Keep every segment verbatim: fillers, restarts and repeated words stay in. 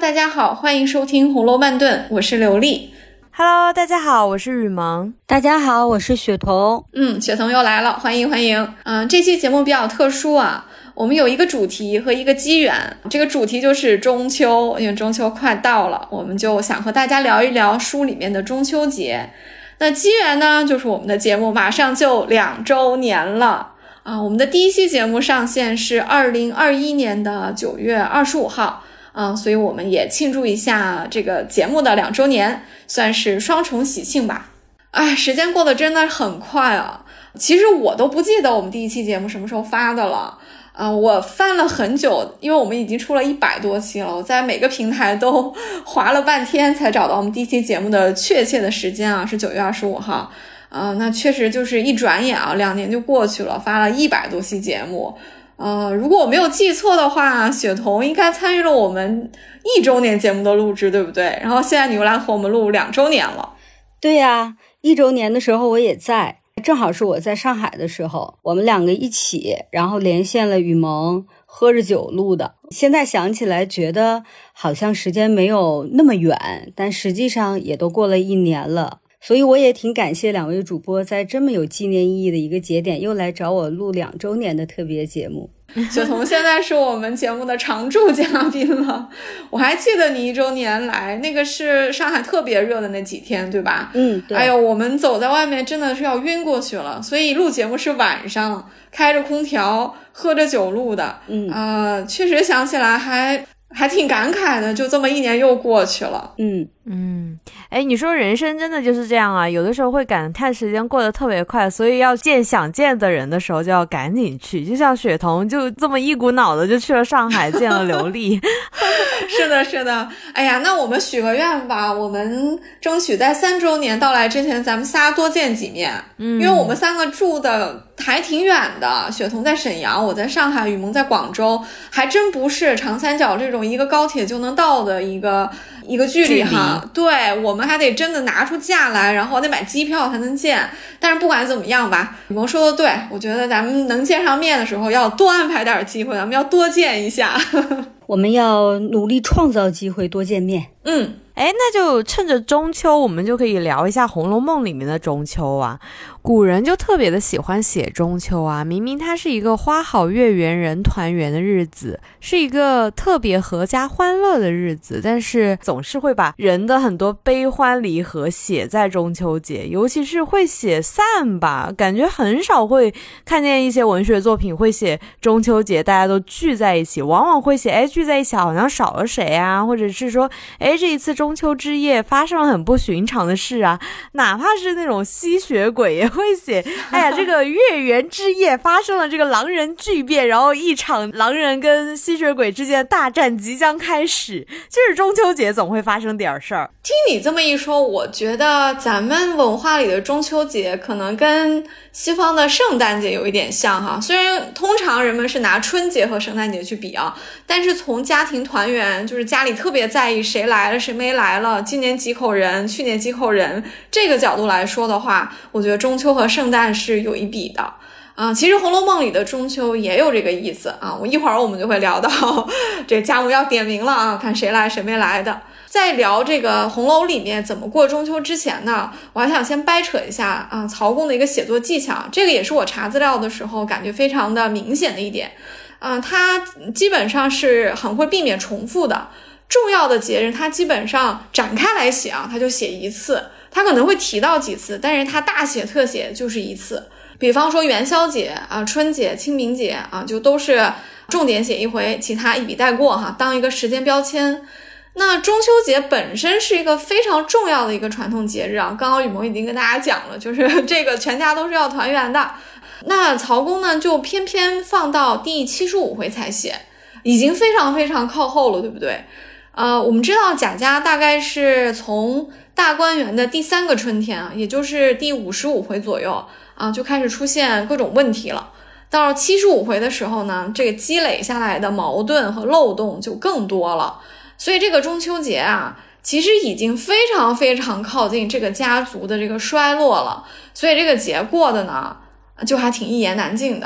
大家好，欢迎收听红楼慢炖，我是刘丽。 Hello， 大家好，我是雨萌。 大家好，我是雪彤。 嗯，雪彤又来了，欢迎欢迎。嗯、呃，这期节目比较特殊啊，我们有一个主题和一个机缘。这个主题就是中秋，因为中秋快到了，我们就想和大家聊一聊书里面的中秋节。那机缘呢，就是我们的节目马上就两周年了啊。我们的第一期节目上线是二零二一年的九月二十五号。嗯，所以我们也庆祝一下这个节目的两周年，算是双重喜庆吧。哎，时间过得真的很快啊！其实我都不记得我们第一期节目什么时候发的了。啊、呃，我翻了很久，因为我们已经出了一百多期了，我在每个平台都划了半天才找到我们第一期节目的确切的时间啊，是九月二十五号。啊、呃，那确实就是一转眼啊，两年就过去了，发了一百多期节目。呃，如果我没有记错的话，雪彤应该参与了我们一周年节目的录制，对不对？然后现在你又来和我们录两周年了。 对呀，一周年的时候我也在，正好是我在上海的时候，我们两个一起，然后连线了雨萌，喝着酒录的。现在想起来觉得好像时间没有那么远，但实际上也都过了一年了。所以我也挺感谢两位主播在这么有纪念意义的一个节点又来找我录两周年的特别节目。 雪彤现在是我们节目的常驻嘉宾了，我还记得你一周年来，那个是上海特别热的那几天，对吧？ 嗯，对。 哎呦，我们走在外面真的是要晕过去了，所以录节目是晚上开着空调喝着酒录的。 嗯， 呃，确实想起来还还挺感慨的，就这么一年又过去了。 嗯嗯，哎，你说人生真的就是这样啊，有的时候会感叹时间过得特别快，所以要见想见的人的时候就要赶紧去，就像雪彤就这么一股脑的就去了上海见了刘丽。 是的是的，哎呀，那我们许个愿吧，我们争取在三周年到来之前咱们仨多见几面。嗯，因为我们三个住的还挺远的，雪彤在沈阳，我在上海，雨萌在广州，还真不是长三角这种一个高铁就能到的一个一个距离哈。对，我们还得真的拿出假来，然后得买机票才能见。但是不管怎么样吧，雨萌说的对，我觉得咱们能见上面的时候要多安排点机会，咱们要多见一下。 我们要努力创造机会，多见面。 嗯， 哎，那就趁着中秋，我们就可以聊一下《红楼梦》里面的中秋啊。古人就特别的喜欢写中秋啊，明明它是一个花好月圆人团圆的日子，是一个特别阖家欢乐的日子，但是总是会把人的很多悲欢离合写在中秋节，尤其是会写散吧，感觉很少会看见一些文学作品会写中秋节大家都聚在一起，往往会写哎聚在一起好像少了谁啊，或者是说哎这一次中秋之夜发生了很不寻常的事啊，哪怕是那种吸血鬼也会写哎呀这个月圆之夜发生了这个狼人巨变，然后一场狼人跟吸血鬼之间的大战即将开始，就是中秋节总会发生点事儿。 听你这么一说，我觉得咱们文化里的中秋节可能跟西方的圣诞节有一点像哈，虽然通常人们是拿春节和圣诞节去比啊，但是从家庭团圆，就是家里特别在意谁来了谁没来了，今年几口人去年几口人，这个角度来说的话，我觉得中秋和圣诞是有一比的啊。其实《红楼梦》里的中秋也有这个意思啊，我一会儿我们就会聊到这家务要点名了啊，看谁来谁没来的。在聊这个红楼里面怎么过中秋之前呢，我还想先掰扯一下啊曹公的一个写作技巧，这个也是我查资料的时候感觉非常的明显的一点。嗯、呃，他基本上是很会避免重复的，重要的节日他基本上展开来写啊，他就写一次，他可能会提到几次，但是他大写特写就是一次。比方说元宵节啊、春节、清明节啊，就都是重点写一回，其他一笔带过哈，当一个时间标签。那中秋节本身是一个非常重要的一个传统节日啊，刚刚雨萌已经跟大家讲了，就是这个全家都是要团圆的。那曹公呢就偏偏放到第七十五回才写，已经非常非常靠后了，对不对？呃，我们知道贾家大概是从大观园的第三个春天啊，也就是第五十五回左右啊，就开始出现各种问题了。到七十五回的时候呢，这个积累下来的矛盾和漏洞就更多了。所以这个中秋节啊，其实已经非常非常靠近这个家族的这个衰落了，所以这个节过的呢，就还挺一言难尽的。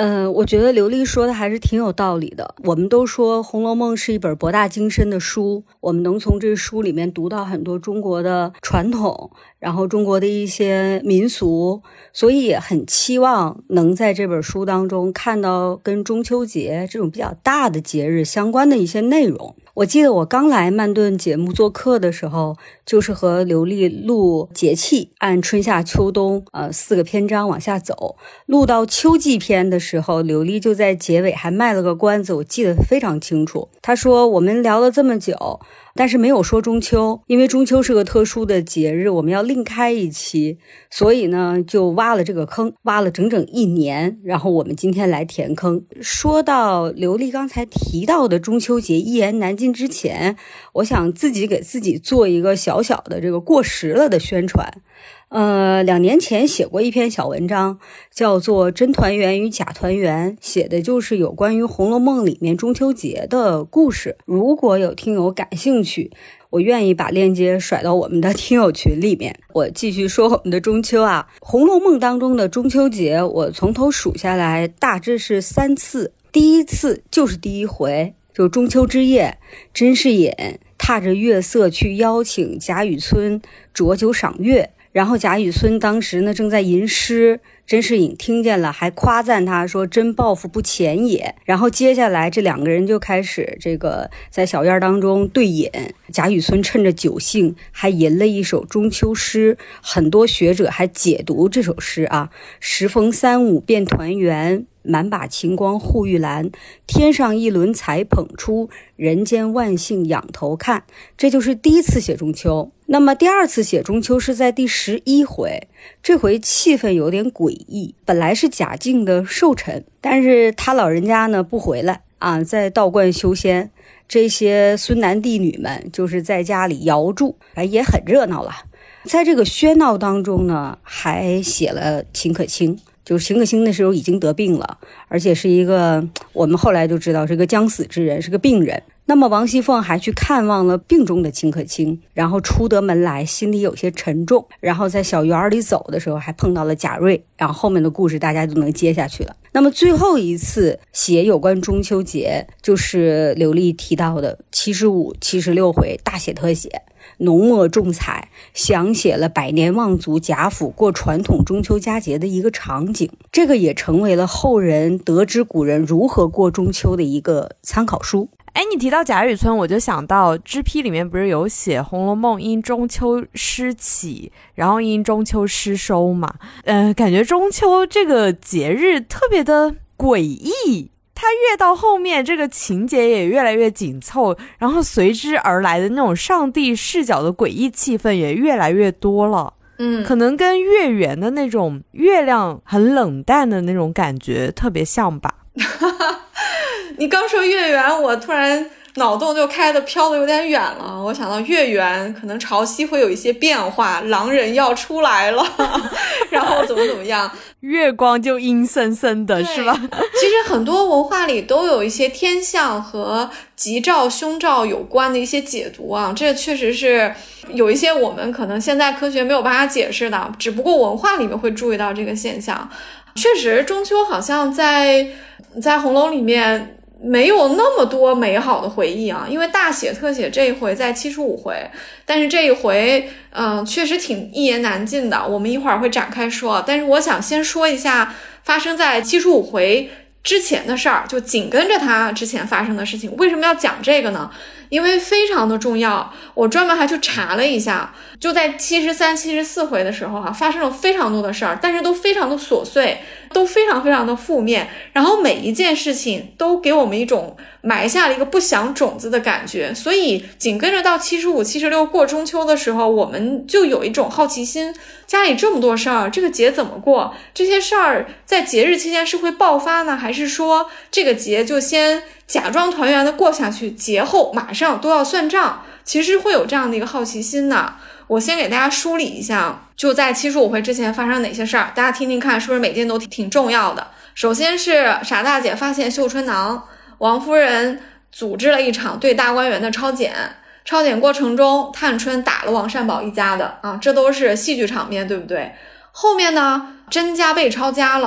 嗯、呃，我觉得刘丽说的还是挺有道理的。我们都说《红楼梦》是一本博大精深的书，我们能从这书里面读到很多中国的传统，然后中国的一些民俗，所以也很期望能在这本书当中看到跟中秋节这种比较大的节日相关的一些内容。我记得我刚来曼顿节目做客的时候，就是和刘丽录节气，按春夏秋冬呃四个篇章往下走，录到秋季篇的时候，刘丽就在结尾还卖了个关子，我记得非常清楚。她说我们聊了这么久，但是没有说中秋，因为中秋是个特殊的节日，我们要另开一期，所以呢就挖了这个坑，挖了整整一年，然后我们今天来填坑。说到刘丽刚才提到的中秋节一言难尽之前，我想自己给自己做一个小小的这个过时了的宣传。呃，两年前写过一篇小文章，叫做《真团圆与假团圆》，写的就是有关于《红楼梦》里面中秋节的故事。如果有听友感兴趣，我愿意把链接甩到我们的听友群里面。我继续说我们的中秋啊，《红楼梦》当中的中秋节，我从头数下来大致是三次。第一次就是第一回，就中秋之夜，甄士隐踏着月色去邀请贾雨村酌酒赏月，然后贾雨村当时呢正在吟诗，甄士隐听见了，还夸赞他说真抱负不浅也。然后接下来这两个人就开始这个在小院当中对饮，贾雨村趁着酒兴还吟了一首中秋诗，很多学者还解读这首诗啊，时逢三五便团圆，满把晴光护玉兰，天上一轮彩捧出，人间万姓仰头看。这就是第一次写中秋。那么第二次写中秋是在第十一回，这回气氛有点诡异。本来是贾敬的寿辰，但是他老人家呢不回来啊，在道观修仙，这些孙男弟女们就是在家里摇柱，也很热闹了。在这个喧闹当中呢，还写了秦可卿。就是秦可卿那时候已经得病了，而且是一个我们后来就知道是个将死之人，是个病人。那么王熙凤还去看望了病中的秦可卿，然后出得门来心里有些沉重，然后在小园里走的时候还碰到了贾瑞，然后后面的故事大家就能接下去了。那么最后一次写有关中秋节，就是刘丽提到的七十五、七十六回大写特写，浓墨重彩，详写了百年望族贾府过传统中秋佳节的一个场景。这个也成为了后人得知古人如何过中秋的一个参考书。 哎，你提到贾雨村，我就想到知批里面不是有写《红楼梦》因中秋诗起，然后因中秋诗收嘛？呃，感觉中秋这个节日特别的诡异，它越到后面这个情节也越来越紧凑，然后随之而来的那种上帝视角的诡异气氛也越来越多了。 嗯， 可能跟月圆的那种月亮很冷淡的那种感觉特别像吧。 你刚说月圆，我突然脑洞就开的飘的有点远了。我想到月圆可能潮汐会有一些变化，狼人要出来了，然后怎么怎么样， 月光就阴森森的是吧？ 其实很多文化里都有一些天象和吉兆凶兆有关的一些解读啊，这确实是有一些我们可能现在科学没有办法解释的，只不过文化里面会注意到这个现象。确实中秋好像在在红楼里面没有那么多美好的回忆啊，因为大写特写这一回在七十五回，但是这一回嗯、呃，确实挺一言难尽的，我们一会儿会展开说。但是我想先说一下发生在七十五回之前的事儿，就紧跟着它之前发生的事情。为什么要讲这个呢？因为非常的重要，我专门还去查了一下，就在七十三、七十四回的时候啊，发生了非常多的事儿，但是都非常的琐碎，都非常非常的负面，然后每一件事情都给我们一种埋下了一个不祥种子的感觉。所以紧跟着到七十五、七十六过中秋的时候，我们就有一种好奇心，家里这么多事儿，这个节怎么过？这些事儿在节日期间是会爆发呢，还是说这个节就先假装团圆的过下去，节后马上都要算账？其实会有这样的一个好奇心的。我先给大家梳理一下，就在七十五回之前发生哪些事儿，大家听听看是不是每件都挺重要的。首先是傻大姐发现绣春囊，王夫人组织了一场对大观园的抄检，抄检过程中探春打了王善保一家的啊，这都是戏剧场面，对不对？后面呢，甄家被抄家了，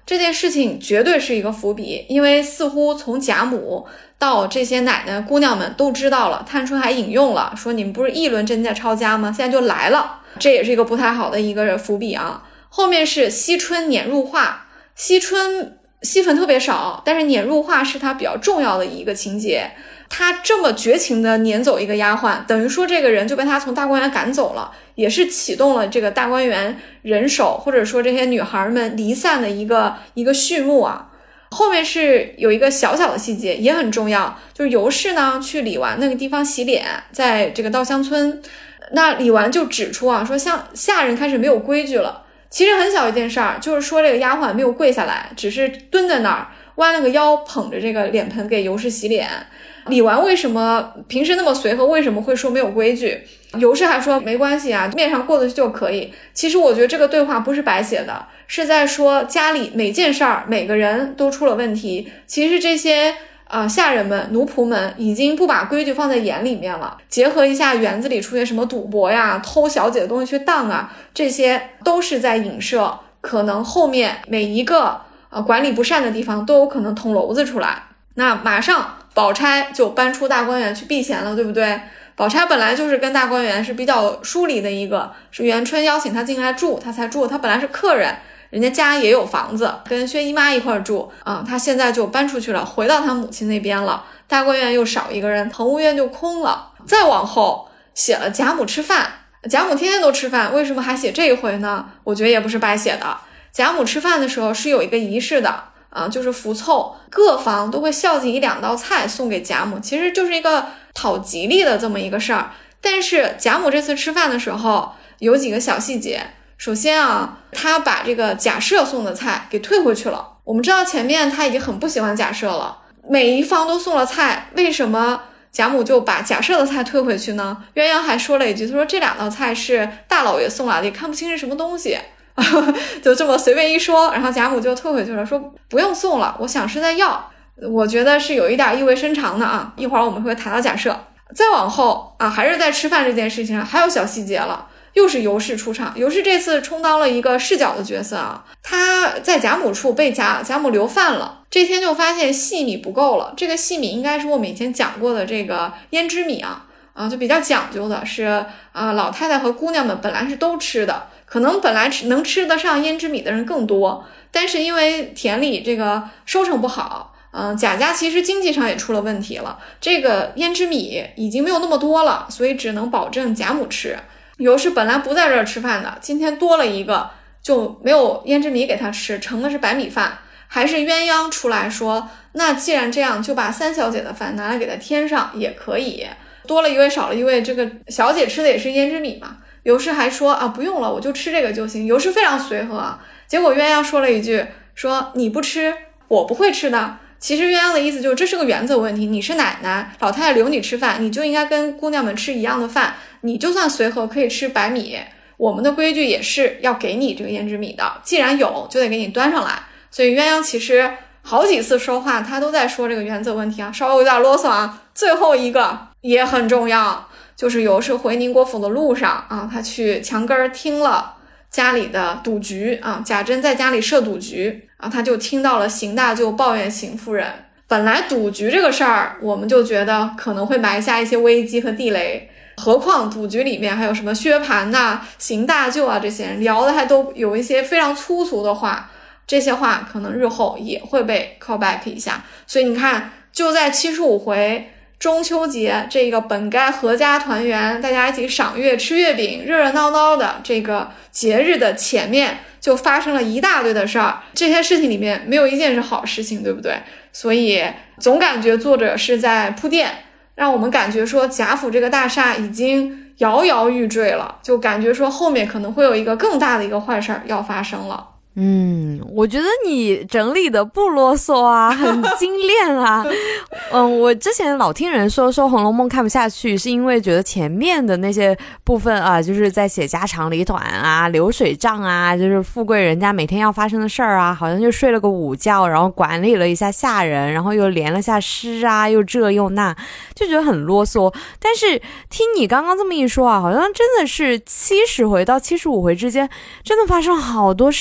这件事情绝对是一个伏笔，因为似乎从贾母到这些奶奶姑娘们都知道了，探春还引用了说你们不是议论甄家抄家吗？现在就来了，这也是一个不太好的一个伏笔啊。后面是惜春撵入画，惜春戏份特别少，但是撵入画是他比较重要的一个情节。他这么绝情的撵走一个丫鬟，等于说这个人就被他从大观园赶走了，也是启动了这个大观园人手或者说这些女孩们离散的一个一个序幕啊。后面是有一个小小的细节也很重要，就是尤氏呢去李纨那个地方洗脸，在这个稻香村，那李纨就指出啊，说像下人开始没有规矩了。其实很小一件事儿，就是说这个丫鬟没有跪下来，只是蹲在那儿弯了个腰捧着这个脸盆给尤氏洗脸。李纨为什么平时那么随和，为什么会说没有规矩？尤氏还说没关系啊，面上过得去就可以。其实我觉得这个对话不是白写的，是在说家里每件事儿每个人都出了问题。其实这些啊、呃，下人们奴仆们已经不把规矩放在眼里面了，结合一下园子里出现什么赌博呀，偷小姐的东西去当啊，这些都是在影射可能后面每一个呃管理不善的地方都有可能捅娄子出来。那马上宝钗就搬出大观园去避嫌了，对不对？宝钗本来就是跟大观园是比较疏离的一个，是元春邀请她进来住，她才住。她本来是客人，人家家也有房子，跟薛姨妈一块住啊、嗯。她现在就搬出去了，回到她母亲那边了。大观园又少一个人，誊屋院就空了。再往后写了贾母吃饭，贾母天天都吃饭，为什么还写这一回呢？我觉得也不是白写的。贾母吃饭的时候是有一个仪式的啊、呃，就是福凑，各房都会孝敬一两道菜送给贾母，其实就是一个讨吉利的这么一个事儿。但是贾母这次吃饭的时候有几个小细节。首先啊，他把这个贾赦送的菜给退回去了。我们知道前面他已经很不喜欢贾赦了，每一方都送了菜，为什么贾母就把贾赦的菜退回去呢？鸳鸯还说了一句，他说这两道菜是大老爷送来的，也看不清是什么东西就这么随便一说，然后贾母就退回去了，说不用送了，我想是在要。我觉得是有一点意味深长的啊，一会儿我们会谈到贾赦。再往后啊，还是在吃饭这件事情上还有小细节了，又是尤氏出场。尤氏这次充当了一个视角的角色啊，他在贾母处被贾贾母留饭了，这天就发现细米不够了。这个细米应该是我们以前讲过的这个胭脂米啊，啊就比较讲究的，是啊老太太和姑娘们本来是都吃的，可能本来能吃得上胭脂米的人更多，但是因为田里这个收成不好，嗯、呃，贾家其实经济上也出了问题了，这个胭脂米已经没有那么多了，所以只能保证贾母吃。尤氏本来不在这儿吃饭的，今天多了一个，就没有胭脂米给他吃，盛的是白米饭。还是鸳鸯出来说，那既然这样，就把三小姐的饭拿来给他添上也可以，多了一位少了一位，这个小姐吃的也是胭脂米嘛。尤氏还说啊，不用了，我就吃这个就行。尤氏非常随和啊，结果鸳鸯说了一句，说你不吃我不会吃的。其实鸳鸯的意思就是这是个原则问题，你是奶奶，老太太留你吃饭，你就应该跟姑娘们吃一样的饭，你就算随和可以吃白米，我们的规矩也是要给你这个胭脂米的，既然有就得给你端上来。所以鸳鸯其实好几次说话他都在说这个原则问题啊，稍微有点啰嗦啊。最后一个也很重要，就是尤氏回宁国府的路上啊，他去墙根听了家里的赌局啊，贾珍在家里设赌局啊，他就听到了邢大舅抱怨邢夫人。本来赌局这个事儿我们就觉得可能会埋下一些危机和地雷，何况赌局里面还有什么薛蟠呐、邢大舅啊，这些人聊的还都有一些非常粗俗的话，这些话可能日后也会被 call back 一下。所以你看，就在七十五回中秋节这个本该合家团圆，大家一起赏月吃月饼热热闹闹的这个节日的前面，就发生了一大堆的事儿，这些事情里面没有一件是好事情，对不对？所以总感觉作者是在铺垫，让我们感觉说贾府这个大厦已经摇摇欲坠了，就感觉说后面可能会有一个更大的一个坏事要发生了。 嗯，我觉得你整理的不啰嗦啊，很精炼啊。嗯，我之前老听人说说《红楼梦》看不下去，是因为觉得前面的那些部分啊，就是在写家长里短啊、流水账啊，就是富贵人家每天要发生的事儿啊，好像就睡了个午觉，然后管理了一下下人，然后又连了下诗啊，又这又那，就觉得很啰嗦。但是听你刚刚这么一说啊，好像真的是七十回到七十五回之间，真的发生好多事情啊。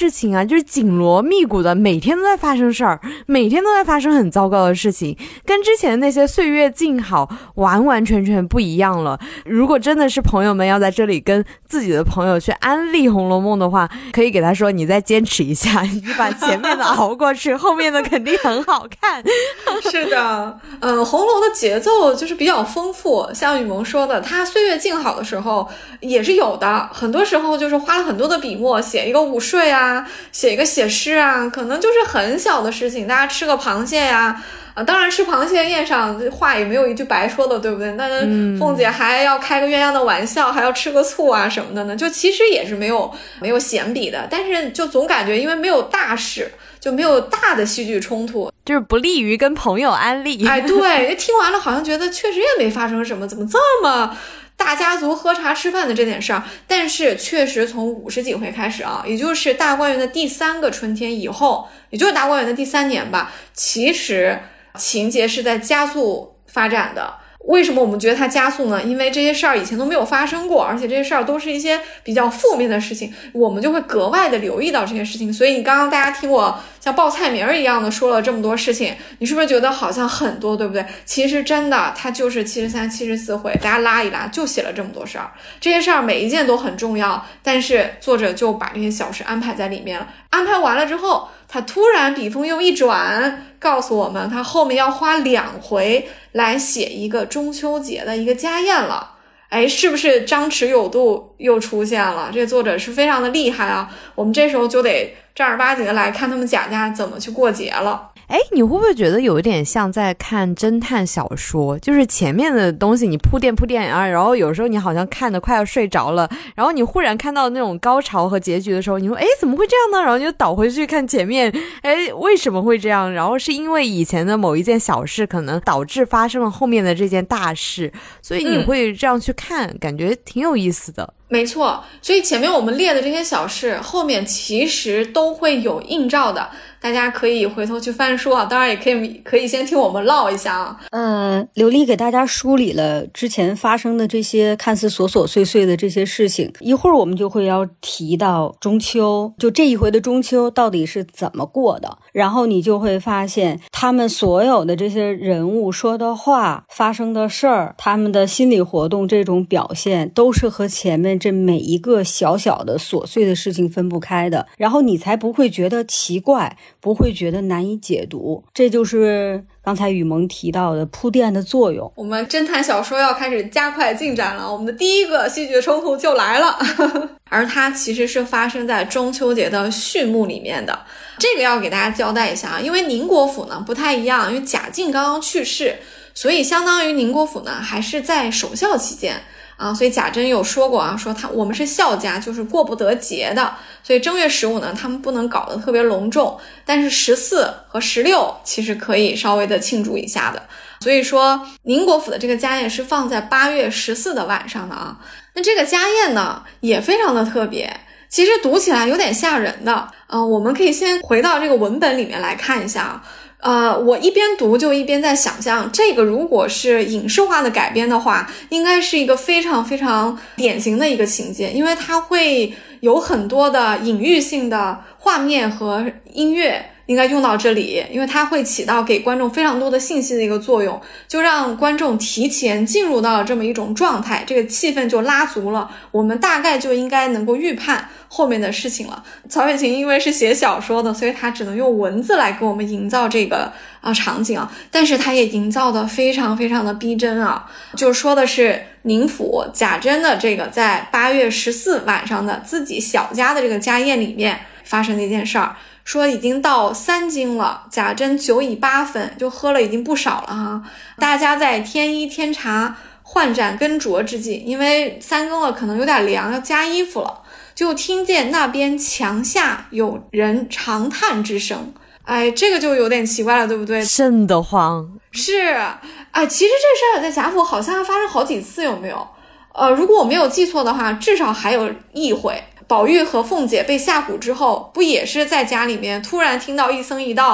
就是紧锣密鼓的，每天都在发生事儿，每天都在发生很糟糕的事情，跟之前的那些岁月静好完完全全不一样了。如果真的是朋友们要在这里跟自己的朋友去安利《红楼梦》的话，可以给他说，你再坚持一下，你把前面的熬过去，后面的肯定很好看。 是的，呃，红楼的节奏就是比较丰富，像雨萌说的，他岁月静好的时候也是有的，很多时候就是花了很多的笔墨，写一个午睡啊，写一个写诗啊，可能就是很小的事情，大家吃个螃蟹呀、啊，当然吃螃蟹宴上话也没有一句白说的，对不对？那凤姐还要开个鸳鸯的玩笑，还要吃个醋啊什么的呢，就其实也是没有没有闲笔的，但是就总感觉因为没有大事，就没有大的戏剧冲突， 就是不利于跟朋友安利。 哎，对，听完了好像觉得确实也没发生什么，怎么这么大家族喝茶吃饭的这点事儿。但是确实从五十几回开始啊，也就是大观园的第三个春天以后，也就是大观园的第三年吧，其实情节是在加速发展的。为什么我们觉得它加速呢？因为这些事儿以前都没有发生过，而且这些事儿都是一些比较负面的事情，我们就会格外的留意到这些事情。所以你刚刚大家听我像报菜名一样的说了这么多事情，你是不是觉得好像很多，对不对？其实真的它就是七十三、七十四回，大家拉一拉就写了这么多事儿。这些事儿每一件都很重要，但是作者就把这些小事安排在里面了。安排完了之后，他突然笔锋又一转，告诉我们他后面要花两回来写一个中秋节的一个家宴了。哎，是不是张弛有度又出现了？这个作者是非常的厉害啊！我们这时候就得正儿八经的来看他们贾家怎么去过节了。 哎，你会不会觉得有一点像在看侦探小说，就是前面的东西你铺垫铺垫啊，然后有时候你好像看得快要睡着了，然后你忽然看到那种高潮和结局的时候，你说哎怎么会这样呢？然后你就倒回去看前面，哎为什么会这样？然后是因为以前的某一件小事可能导致发生了后面的这件大事，所以你会这样去看、嗯、感觉挺有意思的。 没错，所以前面我们列的这些小事后面其实都会有映照的，大家可以回头去翻书啊，当然也可以可以先听我们唠一下啊。 呃，刘丽给大家梳理了之前发生的这些看似琐琐碎碎的这些事情，一会儿我们就会要提到中秋，就这一回的中秋到底是怎么过的，然后你就会发现他们所有的这些人物说的话、发生的事儿、他们的心理活动这种表现都是和前面这每一个小小的琐碎的事情分不开的，然后你才不会觉得奇怪，不会觉得难以解读。这就是刚才雨萌提到的铺垫的作用。 我们侦探小说要开始加快进展了，我们的第一个戏剧冲突就来了而它其实是发生在中秋节的序幕里面的。这个要给大家交代一下啊，因为宁国府呢不太一样，因为贾静刚刚去世，所以相当于宁国府呢还是在守孝期间啊，所以贾珍有说过啊，说他我们是孝家，就是过不得节的，所以正月十五呢，他们不能搞得特别隆重，但是十四和十六其实可以稍微的庆祝一下的。所以说宁国府的这个家宴是放在八月十四的晚上的啊。那这个家宴呢也非常的特别，其实读起来有点吓人的。呃，我们可以先回到这个文本里面来看一下啊。呃，我一边读就一边在想象，这个如果是影视化的改编的话，应该是一个非常非常典型的一个情节，因为它会有很多的隐喻性的画面和音乐应该用到这里，因为它会起到给观众非常多的信息的一个作用，就让观众提前进入到这么一种状态，这个气氛就拉足了，我们大概就应该能够预判后面的事情了。曹雪芹因为是写小说的，所以他只能用文字来给我们营造这个啊场景啊，但是他也营造的非常非常的逼真啊。就说的是宁府贾珍的这个在八月十四晚上的自己小家的这个家宴里面发生的一件事儿，说已经到三更了，贾珍酒已八分，就喝了已经不少了哈。大家在添衣添茶换盏更酌之际，因为三更了可能有点凉，要加衣服了，就听见那边墙下有人长叹之声。哎，这个就有点奇怪了，对不对？ 瘆得慌。 是，哎，其实这事儿在贾府好像发生好几次，有没有？呃，如果我没有记错的话，至少还有一回。宝玉和凤姐被下蛊之后，不也是在家里面突然听到一僧一道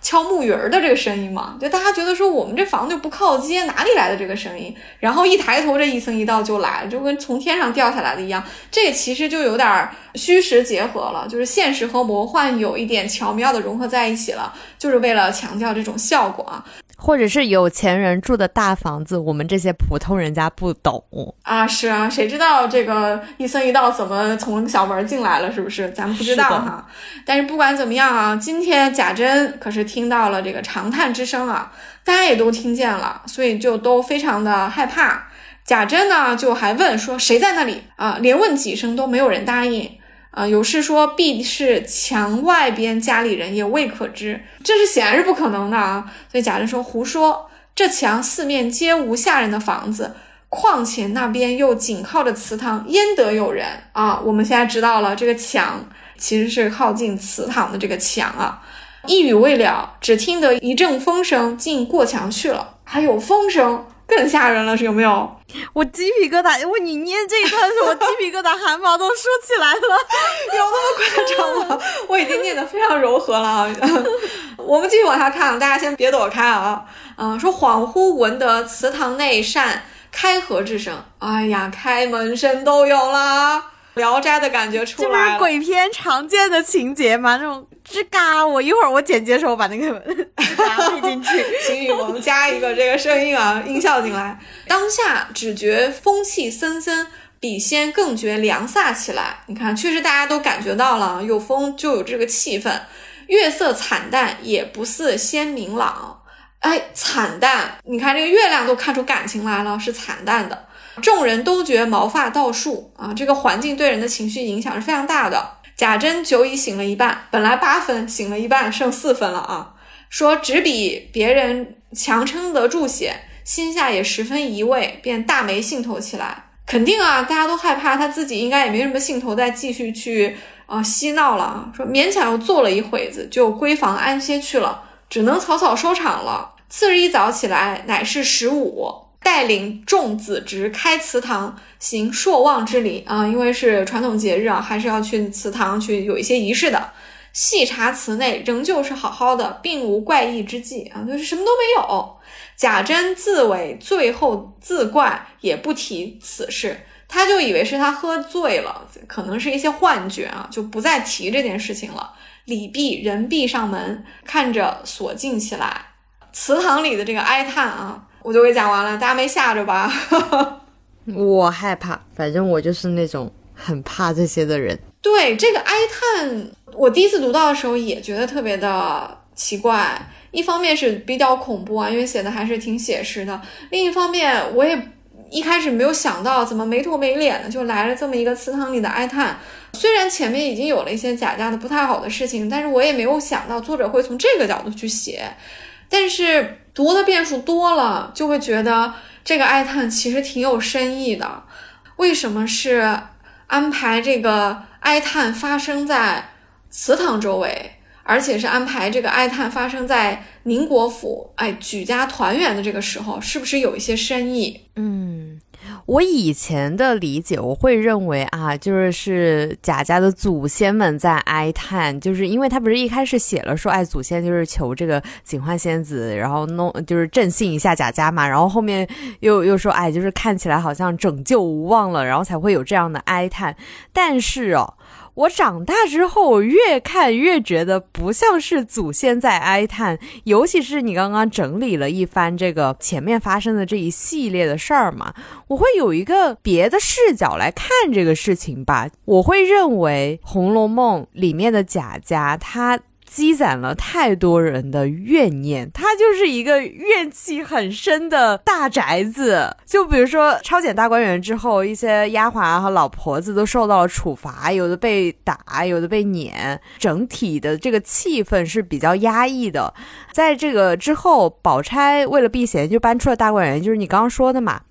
敲木鱼儿的这个声音嘛，就大家觉得说我们这房子就不靠街，哪里来的这个声音？然后一抬头，这一僧一道就来了，就跟从天上掉下来的一样。这其实就有点虚实结合了，就是现实和魔幻有一点巧妙的融合在一起了，就是为了强调这种效果啊。 或者是有钱人住的大房子，我们这些普通人家不懂啊。是啊，谁知道这个一僧一道怎么从小门进来了，是不是？咱们不知道哈。但是不管怎么样啊，今天贾珍可是听到了这个长叹之声啊，大家也都听见了，所以就都非常的害怕。贾珍呢就还问说谁在那里啊，连问几声都没有人答应。啊，有事说必是墙外边家里人也未可知，这是显然是不可能的啊。所以贾珍说胡说，这墙四面皆无下人的房子，况且那边又紧靠着祠堂，焉得有人啊？我们现在知道了，这个墙其实是靠近祠堂的这个墙啊。一语未了，只听得一阵风声，竟过墙去了。还有风声更吓人了，是有没有？ 我鸡皮疙瘩，我你念这一段的时候，我鸡皮疙瘩汗毛都竖起来了。 有那么夸张吗？我已经念得非常柔和了啊。我们继续往下看，大家先别躲开啊。嗯、呃，说恍惚闻得祠堂内扇开合之声，哎呀，开门声都有啦。聊斋的感觉出来了， 这不是鬼片常见的情节吗？那种吱嘎，我一会儿我剪辑的时候把那个吱嘎配进去， 请予我们加一个这个声音啊，音效进来。当下只觉风气森森，比先更觉凉飒起来。你看，确实大家都感觉到了，有风就有这个气氛。月色惨淡，也不似先明朗。哎，惨淡，你看这个月亮都看出感情来了，是惨淡的。众人都觉毛发倒竖啊，这个环境对人的情绪影响是非常大的。贾珍酒已醒了一半，本来八分，醒了一半，剩四分了啊。说只比别人强撑得住些，心下也十分疑畏，便大没兴头起来。肯定啊，大家都害怕，他自己应该也没什么兴头再继续去啊、呃、嬉闹了啊。说勉强又坐了一会子，就归房安歇去了，只能草草收场了。次日一早起来，乃是十五。带领众子侄开祠堂行朔望之礼啊，因为是传统节日啊，还是要去祠堂去有一些仪式的。细查祠内仍旧是好好的，并无怪异之迹啊，就是什么都没有。贾珍自谓醉后自怪，也不提此事，他就以为是他喝醉了，可能是一些幻觉啊，就不再提这件事情了。礼毕，人闭上门，看着锁静起来。祠堂里的这个哀叹啊，我就给讲完了，大家没吓着吧？ 我害怕，反正我就是那种很怕这些的人。 对，这个哀叹我第一次读到的时候也觉得特别的奇怪，一方面是比较恐怖啊，因为写的还是挺写实的，另一方面我也一开始没有想到怎么没头没脸的就来了这么一个祠堂里的哀叹。虽然前面已经有了一些贾家的不太好的事情，但是我也没有想到作者会从这个角度去写。但是读的遍数多了，就会觉得这个哀叹其实挺有深意的。为什么是安排这个哀叹发生在祠堂周围，而且是安排这个哀叹发生在宁国府，哎，举家团圆的这个时候，是不是有一些深意？ 嗯，我以前的理解，我会认为啊，就是是贾家的祖先们在哀叹，就是因为他不是一开始写了说，哎，祖先就是求这个警幻仙子，然后弄就是振兴一下贾家嘛，然后后面又又说，哎，就是看起来好像拯救无望了，然后才会有这样的哀叹。但是哦，我长大之后越看越觉得不像是祖先在哀叹，尤其是你刚刚整理了一番这个前面发生的这一系列的事儿嘛，我会有一个别的视角来看这个事情吧。我会认为《红楼梦》里面的贾家，他积攒了太多人的怨念，它就是一个怨气很深的大宅子。就比如说抄检大观园之后，一些丫鬟和老婆子都受到了处罚，有的被打，有的被撵，整体的这个气氛是比较压抑的。在这个之后，宝钗为了避嫌就搬出了大观园，就是你刚刚说的嘛，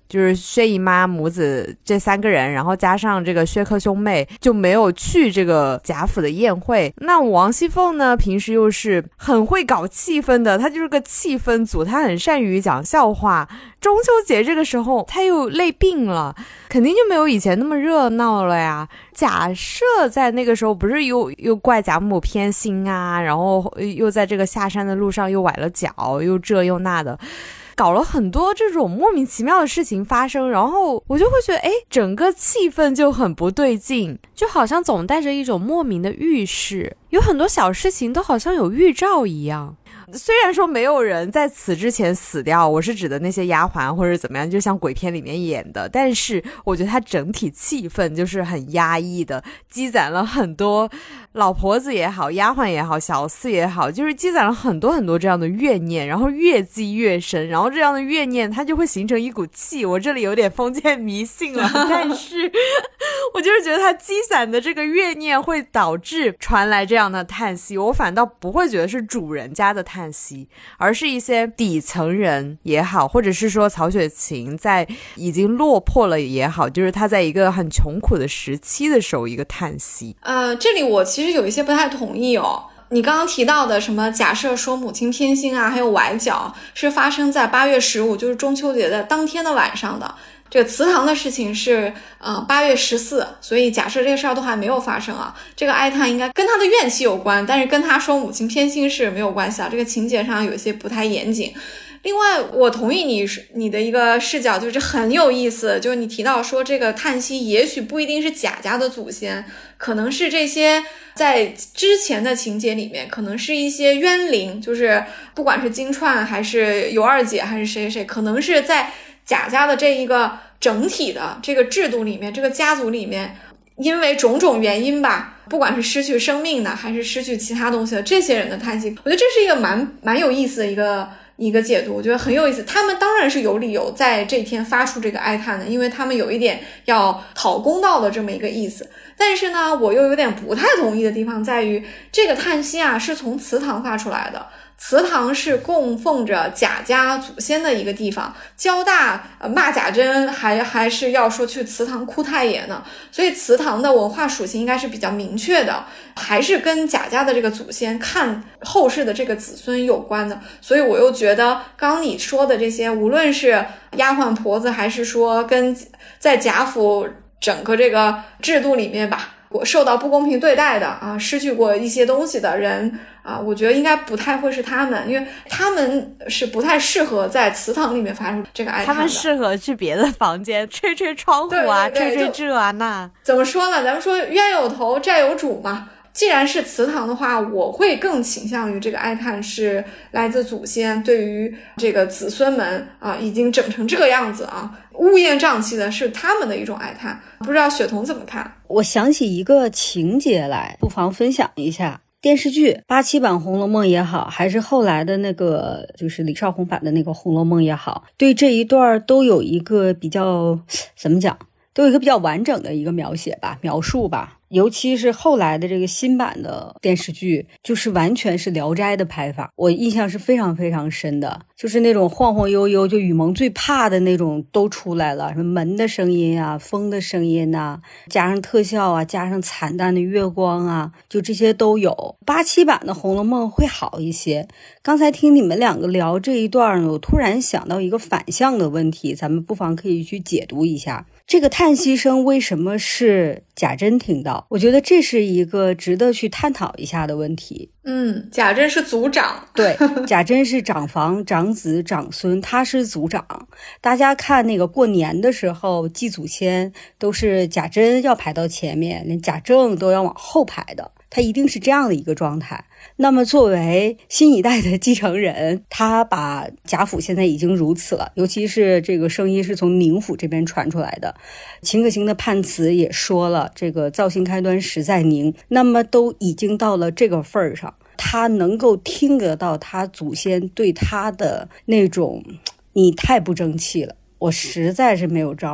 就是薛姨妈母子这三个人，然后加上这个薛克兄妹，就没有去这个贾府的宴会。那王熙凤呢，平时又是很会搞气氛的，她就是个气氛组，她很善于讲笑话。中秋节这个时候她又累病了，肯定就没有以前那么热闹了呀。假设在那个时候不是又又怪贾母偏心啊，然后又在这个下山的路上又崴了脚，又这又那的，搞了很多这种莫名其妙的事情发生，然后我就会觉得哎，整个气氛就很不对劲，就好像总带着一种莫名的预示，有很多小事情都好像有预兆一样。虽然说没有人在此之前死掉，我是指的那些丫鬟或者怎么样，就像鬼片里面演的，但是我觉得它整体气氛就是很压抑的，积攒了很多老婆子也好，丫鬟也好，小厮也好，就是积攒了很多很多这样的怨念，然后越积越深，然后这样的怨念它就会形成一股气。我这里有点封建迷信了，但是我就是觉得它积攒的这个怨念会导致传来这样的叹息，我反倒不会觉得是主人家的叹息，而是一些底层人也好，或者是说曹雪芹在已经落魄了也好，就是他在一个很穷苦的时期的时候一个叹息。 呃，这里我其实有一些不太同意哦。你刚刚提到的什么假设说母亲偏心啊，还有崴脚，是发生在八月十五，就是中秋节的当天的晚上的。这个祠堂的事情是呃八月十四，所以假设这个事儿都还没有发生啊，这个哀叹应该跟他的怨气有关，但是跟他说母亲偏心是没有关系啊，这个情节上有一些不太严谨。另外我同意你你的一个视角，就是很有意思，就是你提到说这个叹息也许不一定是贾家的祖先，可能是这些在之前的情节里面可能是一些冤灵，就是不管是金钏还是尤二姐还是谁谁，可能是在贾家的这一个整体的这个制度里面，这个家族里面因为种种原因吧，不管是失去生命的还是失去其他东西的这些人的叹息，我觉得这是一个蛮蛮有意思的一个一个解读，我觉得很有意思。他们当然是有理由在这天发出这个哀叹的，因为他们有一点要讨公道的这么一个意思。但是呢，我又有点不太同意的地方在于，这个叹息啊是从祠堂发出来的。祠堂是供奉着贾家祖先的一个地方，交大呃骂贾珍还还是要说去祠堂哭太爷呢，所以祠堂的文化属性应该是比较明确的，还是跟贾家的这个祖先看后世的这个子孙有关的。所以我又觉得刚刚你说的这些，无论是丫鬟婆子还是说跟在贾府整个这个制度里面吧受到不公平对待的啊，失去过一些东西的人啊，我觉得应该不太会是他们，因为他们是不太适合在祠堂里面发出这个哀叹的。 他们适合去别的房间吹吹窗户啊， 对对对， 吹吹这啊那。 怎么说呢？咱们说冤有头债有主嘛。既然是祠堂的话，我会更倾向于这个哀叹是来自祖先对于这个子孙们啊，已经整成这个样子啊，乌烟瘴气的，是他们的一种哀叹。不知道雪彤怎么看？ 我想起一个情节来，不妨分享一下。电视剧八七版《红楼梦》也好，还是后来的那个就是李少红版的那个《红楼梦》也好，对这一段都有一个比较怎么讲，都有一个比较完整的一个描写吧，描述吧。尤其是后来的这个新版的电视剧，就是完全是聊斋的拍法，我印象是非常非常深的，就是那种晃晃悠悠，就雨萌最怕的那种都出来了，什么门的声音啊，风的声音啊，加上特效啊，加上惨淡的月光啊，就这些都有。八七版的《红楼梦》会好一些。刚才听你们两个聊这一段呢，我突然想到一个反向的问题，咱们不妨可以去解读一下。这个叹息声为什么是贾珍听到？我觉得这是一个值得去探讨一下的问题。 嗯，贾珍是族长， 对，贾珍是长房、长子、长孙，他是族长。大家看那个过年的时候祭祖先，都是贾珍要排到前面，连贾政都要往后排的，他一定是这样的一个状态。那么作为新一代的继承人，他把贾府现在已经如此了，尤其是这个声音是从宁府这边传出来的，秦可卿的判词也说了，这个造型开端实在宁，那么都已经到了这个份儿上，他能够听得到他祖先对他的那种你太不争气了，我实在是没有招了，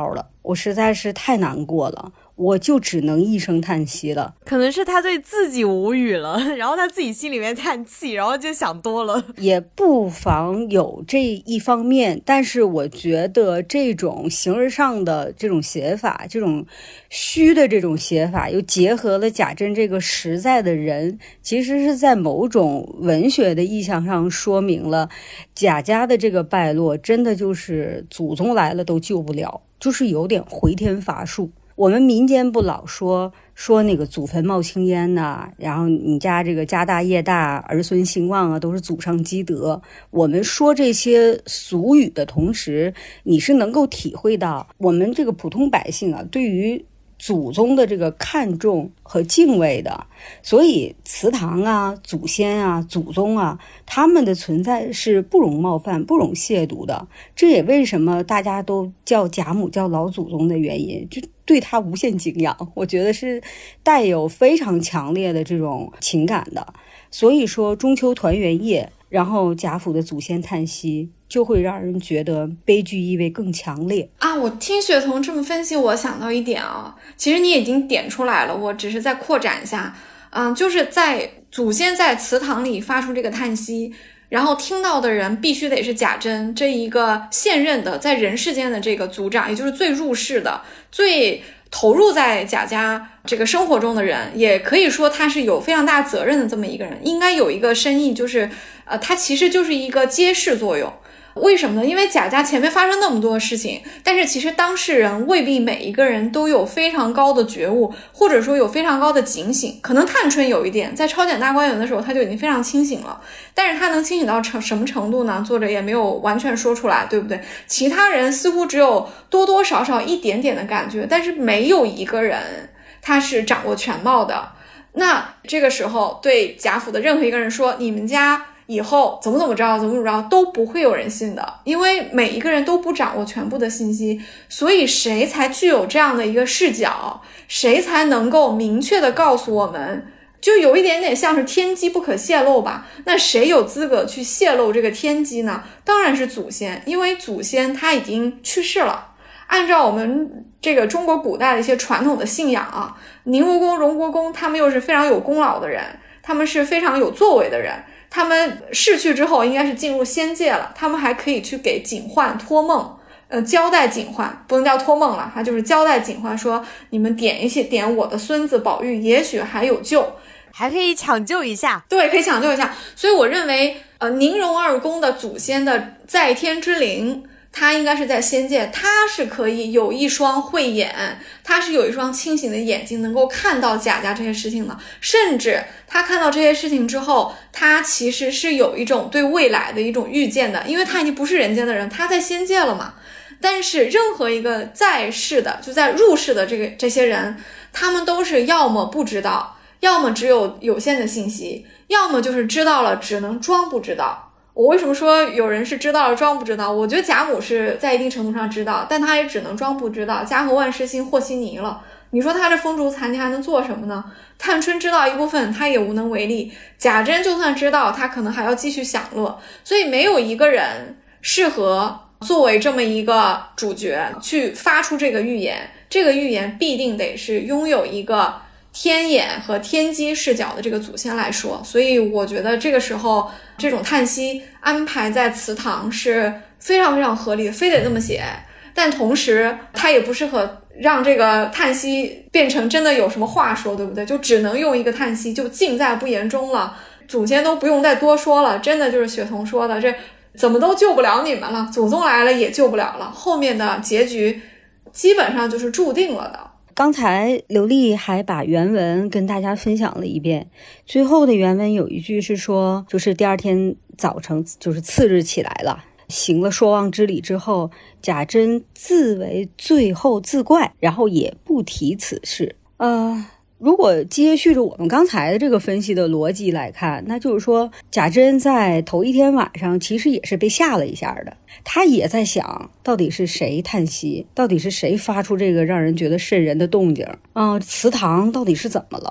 我实在是太难过了，我就只能一声叹息了。 可能是他对自己无语了，然后他自己心里面叹气，然后就想多了， 也不妨有这一方面。但是我觉得这种形而上的这种写法，这种虚的这种写法，又结合了贾珍这个实在的人，其实是在某种文学的意象上说明了贾家的这个败落真的就是祖宗来了都救不了，就是有点回天乏术。我们民间不老说说那个祖坟冒青烟呐、啊，然后你家这个家大业大，儿孙兴旺啊，都是祖上积德。我们说这些俗语的同时，你是能够体会到我们这个普通百姓啊，对于祖宗的这个看重和敬畏的。所以祠堂啊、祖先啊、祖宗啊，他们的存在是不容冒犯、不容亵渎的。这也为什么大家都叫贾母叫老祖宗的原因，就对他无限敬仰，我觉得是带有非常强烈的这种情感的。所以说中秋团圆夜，然后贾府的祖先叹息，就会让人觉得悲剧意味更强烈啊！我听雪桐这么分析，我想到一点啊，其实你已经点出来了，我只是再扩展一下。嗯，就是在祖先在祠堂里发出这个叹息，然后听到的人必须得是贾珍这一个现任的在人世间的这个族长，也就是最入世的、最投入在贾家这个生活中的人，也可以说他是有非常大责任的这么一个人。应该有一个深意，就是呃，他其实就是一个揭示作用。为什么呢？因为贾家前面发生那么多事情，但是其实当事人未必每一个人都有非常高的觉悟，或者说有非常高的警醒。可能探春有一点，在超检大观园的时候他就已经非常清醒了，但是他能清醒到成什么程度呢？作者也没有完全说出来，对不对？其他人似乎只有多多少少一点点的感觉，但是没有一个人他是掌握全貌的。那这个时候对贾府的任何一个人说，你们家以后怎么怎么着怎么怎么着，都不会有人信的，因为每一个人都不掌握全部的信息，所以谁才具有这样的一个视角，谁才能够明确的告诉我们，就有一点点像是天机不可泄露吧。那谁有资格去泄露这个天机呢？当然是祖先，因为祖先他已经去世了。按照我们这个中国古代的一些传统的信仰啊，宁国公、荣国公他们又是非常有功劳的人，他们是非常有作为的人，他们逝去之后应该是进入仙界了，他们还可以去给警幻托梦，呃，交代警幻，不能叫托梦了，他就是交代警幻说，你们点一些点我的孙子宝玉，也许还有救， 还可以抢救一下。对， 可以抢救一下。所以我认为，呃，宁荣二公的祖先的在天之灵，他应该是在仙界，他是可以有一双慧眼，他是有一双清醒的眼睛，能够看到贾家这些事情的。甚至他看到这些事情之后，他其实是有一种对未来的一种预见的，因为他已经不是人间的人，他在仙界了嘛。但是任何一个在世的，就在入世的这个这些人，他们都是要么不知道，要么只有有限的信息，要么就是知道了只能装不知道。我为什么说有人是知道了装不知道？我觉得贾母是在一定程度上知道，但他也只能装不知道。家和万事兴，和稀泥了。你说他这风烛残年还能做什么呢？探春知道一部分，他也无能为力。贾珍就算知道，他可能还要继续享乐。所以没有一个人适合作为这么一个主角去发出这个预言。这个预言必定得是拥有一个天眼和天机视角的这个祖先来说。所以我觉得这个时候这种叹息安排在祠堂是非常非常合理的，非得这么写。但同时它也不适合让这个叹息变成真的有什么话说，对不对？就只能用一个叹息就尽在不言中了，祖先都不用再多说了。真的就是雪桐说的，这怎么都救不了你们了，祖宗来了也救不了了，后面的结局基本上就是注定了的。 刚才刘丽还把原文跟大家分享了一遍，最后的原文有一句是说，就是第二天早晨，就是次日起来了，行了说望之礼之后，贾珍自为最后自怪，然后也不提此事。呃，如果接续着我们刚才的这个分析的逻辑来看，那就是说贾珍在头一天晚上其实也是被吓了一下的，他也在想到底是谁叹息，到底是谁发出这个让人觉得瘆人的动静啊、呃？祠堂到底是怎么了？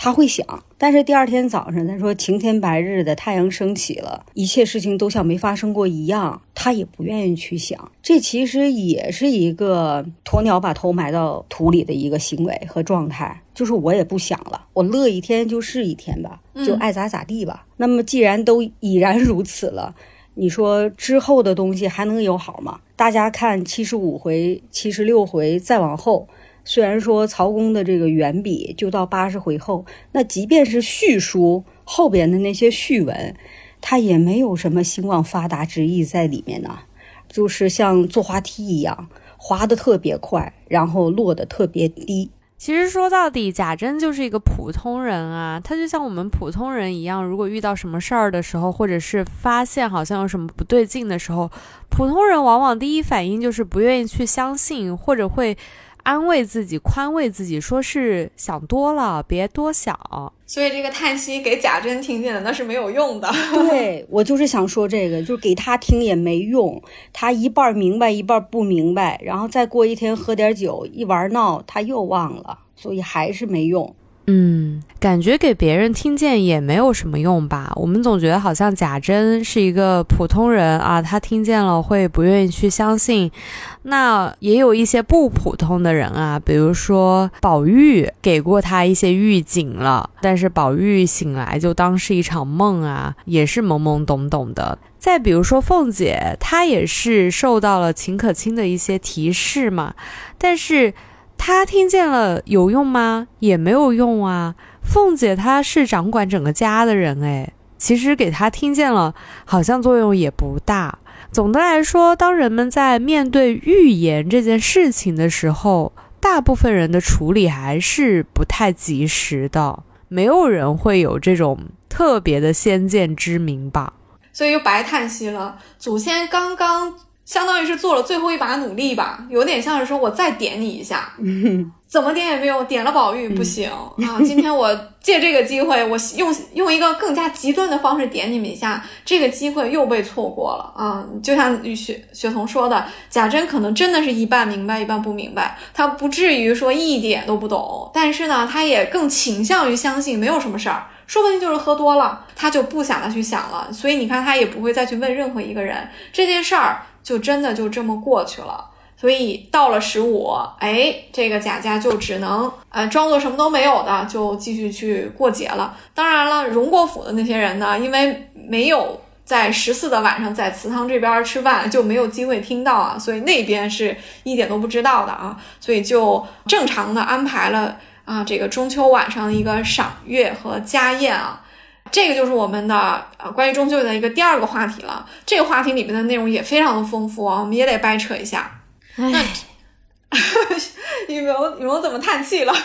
他会想，但是第二天早上他说晴天白日的，太阳升起了，一切事情都像没发生过一样，他也不愿意去想。这其实也是一个鸵鸟把头埋到土里的一个行为和状态，就是我也不想了，我乐一天就是一天吧，就爱咋咋地吧、嗯、那么既然都已然如此了，你说之后的东西还能有好吗？大家看七十五回七十六回再往后，虽然说曹公的这个原笔就到八十回后，那即便是续书后边的那些序文，它也没有什么兴旺发达之意在里面呢，就是像坐滑梯一样，滑得特别快，然后落得特别低。 其实说到底，贾珍就是一个普通人啊，他就像我们普通人一样，如果遇到什么事儿的时候，或者是发现好像有什么不对劲的时候，普通人往往第一反应就是不愿意去相信，或者会安慰自己宽慰自己，说是想多了，别多想。 所以这个叹息给贾珍听见了那是没有用的。 对，我就是想说这个，就是给他听也没用，他一半明白一半不明白，然后再过一天喝点酒一玩闹他又忘了，所以还是没用。 嗯，感觉给别人听见也没有什么用吧。我们总觉得好像贾珍是一个普通人啊，他听见了会不愿意去相信。那也有一些不普通的人啊，比如说宝玉给过他一些预警了，但是宝玉醒来就当是一场梦啊，也是懵懵懂懂的。再比如说凤姐，她也是受到了秦可卿的一些提示嘛，但是他听见了有用吗？也没有用啊。凤姐她是掌管整个家的人诶，其实给他听见了好像作用也不大。总的来说，当人们在面对预言这件事情的时候，大部分人的处理还是不太及时的，没有人会有这种特别的先见之明吧。 所以就白叹息了，祖先刚刚相当于是做了最后一把努力吧，有点像是说我再点你一下，怎么点也没有，点了宝玉不行、嗯、啊！今天我借这个机会，我用用一个更加极端的方式点你们一下，这个机会又被错过了啊！就像雪雪彤说的，贾珍可能真的是一半明白一半不明白，他不至于说一点都不懂，但是呢，他也更倾向于相信没有什么事儿。说不定就是喝多了，他就不想再去想了，所以你看他也不会再去问任何一个人，这件事儿就真的就这么过去了。所以到了十五，哎，这个贾家就只能呃装作什么都没有的，就继续去过节了。当然了，荣国府的那些人呢，因为没有在十四的晚上在祠堂这边吃饭，就没有机会听到啊，所以那边是一点都不知道的啊，所以就正常的安排了啊，这个中秋晚上的一个赏月和家宴啊。这个就是我们的呃关于中秋的一个第二个话题了。这个话题里面的内容也非常的丰富啊，我们也得掰扯一下。那雨萌雨萌怎么叹气了？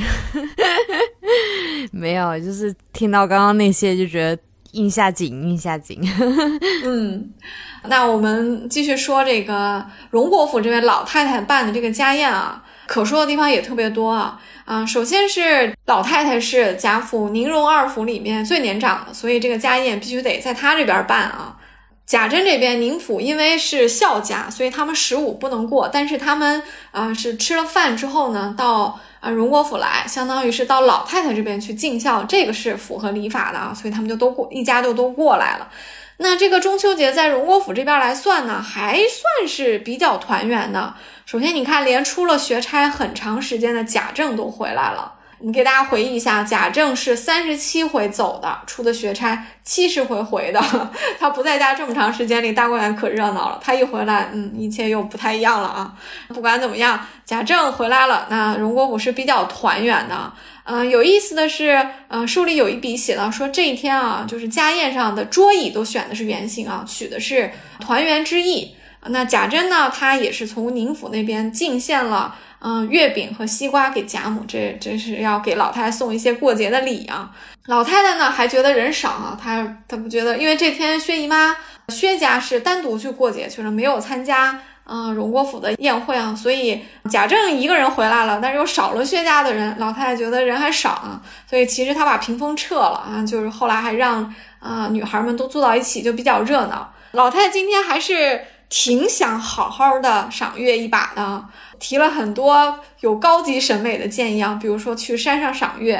没有，就是听到刚刚那些就觉得应下紧应下紧。 嗯，那我们继续说这个荣国府这位老太太办的这个家宴啊，可说的地方也特别多啊。啊，首先是老太太是贾府宁荣二府里面最年长的，所以这个家宴必须得在她这边办啊。贾珍这边宁府因为是孝家，所以他们十五不能过，但是他们啊、呃、是吃了饭之后呢，到啊荣国府来，相当于是到老太太这边去尽孝，这个是符合礼法的啊，所以他们就都过，一家就都过来了。那这个中秋节在荣国府这边来算呢，还算是比较团圆的。首先你看，连出了学差很长时间的贾政都回来了。你给大家回忆一下，贾政是三十七回走的，出的学差七十回回的，他不在家这么长时间里，大观园可热闹了。他一回来，嗯，一切又不太一样了啊。不管怎么样，贾政回来了，那荣国府是比较团圆的。嗯、呃，有意思的是，呃，书里有一笔写到说，这一天啊，就是家宴上的桌椅都选的是圆形啊，取的是团圆之意。那贾珍呢，他也是从宁府那边进献了嗯、呃，月饼和西瓜给贾母，这这是要给老太太送一些过节的礼啊。老太太呢还觉得人少啊，她她不觉得，因为这天薛姨妈薛家是单独去过节去了，没有参加嗯、呃、荣国府的宴会啊，所以贾政一个人回来了，但是又少了薛家的人，老太太觉得人还少啊，所以其实她把屏风撤了啊，就是后来还让啊、呃、女孩们都坐到一起，就比较热闹。老太太今天还是挺想好好的赏月一把的，提了很多有高级审美的建议啊，比如说去山上赏月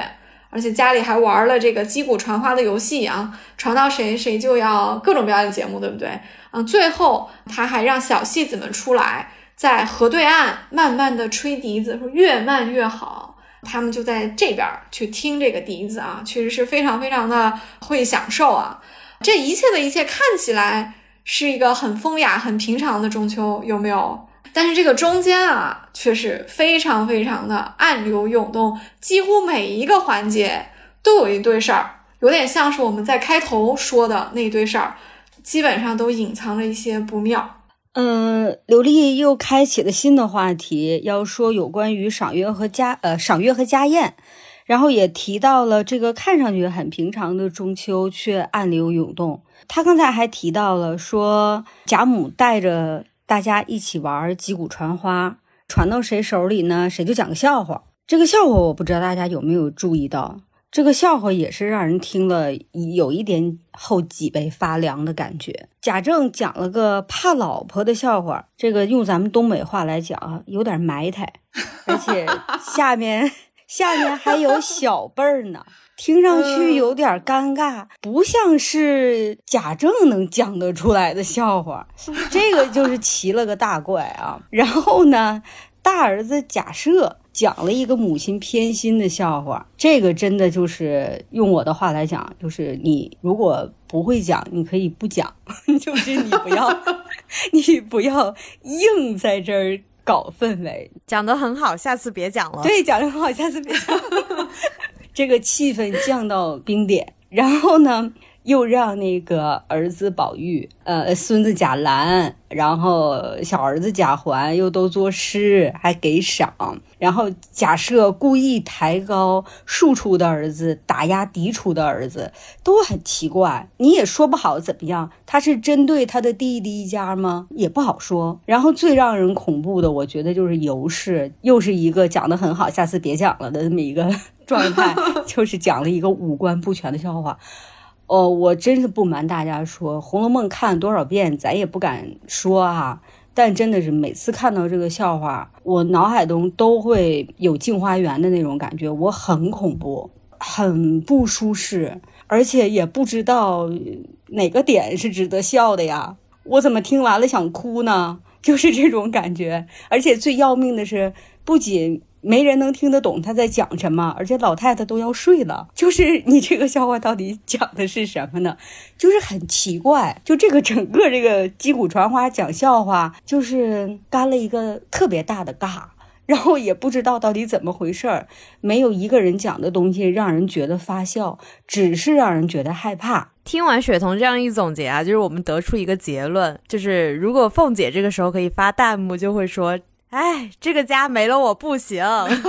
而且家里还玩了这个击鼓传花的游戏啊，传到谁谁就要各种表演节目，对不对？嗯，最后他还让小戏子们出来，在河对岸慢慢的吹笛子，说越慢越好。他们就在这边去听这个笛子啊，确实是非常非常的会享受啊。这一切的一切看起来是一个很风雅很平常的中秋，有没有？但是这个中间啊，却是非常非常的暗流涌动，几乎每一个环节都有一堆事儿，有点像是我们在开头说的那堆事儿，基本上都隐藏了一些不妙。 嗯，刘丽又开启了新的话题，要说有关于赏月和家呃赏月和家宴，然后也提到了这个看上去很平常的中秋却暗流涌动。他刚才还提到了说贾母带着大家一起玩击鼓传花，传到谁手里呢，谁就讲个笑话。这个笑话我不知道大家有没有注意到，这个笑话也是让人听了有一点后脊背发凉的感觉。贾政讲了个怕老婆的笑话，这个用咱们东北话来讲啊，有点埋汰，而且下面下面还有小辈儿呢，听上去有点尴尬，不像是贾政能讲得出来的笑话，这个就是奇了个大怪啊。然后呢，大儿子贾赦讲了一个母亲偏心的笑话，这个真的就是用我的话来讲，就是你如果不会讲，你可以不讲，就是你不要你不要硬在这儿搞氛围。 讲得很好，下次别讲了。 对，讲得很好，下次别讲了。这个气氛降到冰点，然后呢又让那个儿子宝玉呃，孙子贾兰，然后小儿子贾环又都作诗，还给赏。然后贾赦故意抬高庶出的儿子，打压嫡出的儿子，都很奇怪，你也说不好怎么样，他是针对他的弟弟一家吗？也不好说。然后最让人恐怖的我觉得就是尤氏，又是一个讲得很好下次别讲了的这么一个状态，就是讲了一个五官不全的笑话。哦，我真是不瞒大家说，《红楼梦》看了多少遍咱也不敢说啊，但真的是每次看到这个笑话，我脑海中都会有镜花缘的那种感觉，我很恐怖，很不舒适，而且也不知道哪个点是值得笑的呀，我怎么听完了想哭呢？就是这种感觉。而且最要命的是，不仅没人能听得懂他在讲什么，而且老太太都要睡了，就是你这个笑话到底讲的是什么呢？就是很奇怪，就这个整个这个击鼓传花讲笑话就是干了一个特别大的尬，然后也不知道到底怎么回事儿，没有一个人讲的东西让人觉得发笑，只是让人觉得害怕。 听完雪彤这样一总结啊，就是我们得出一个结论，就是如果凤姐这个时候可以发弹幕，就会说哎，这个家没了我不行。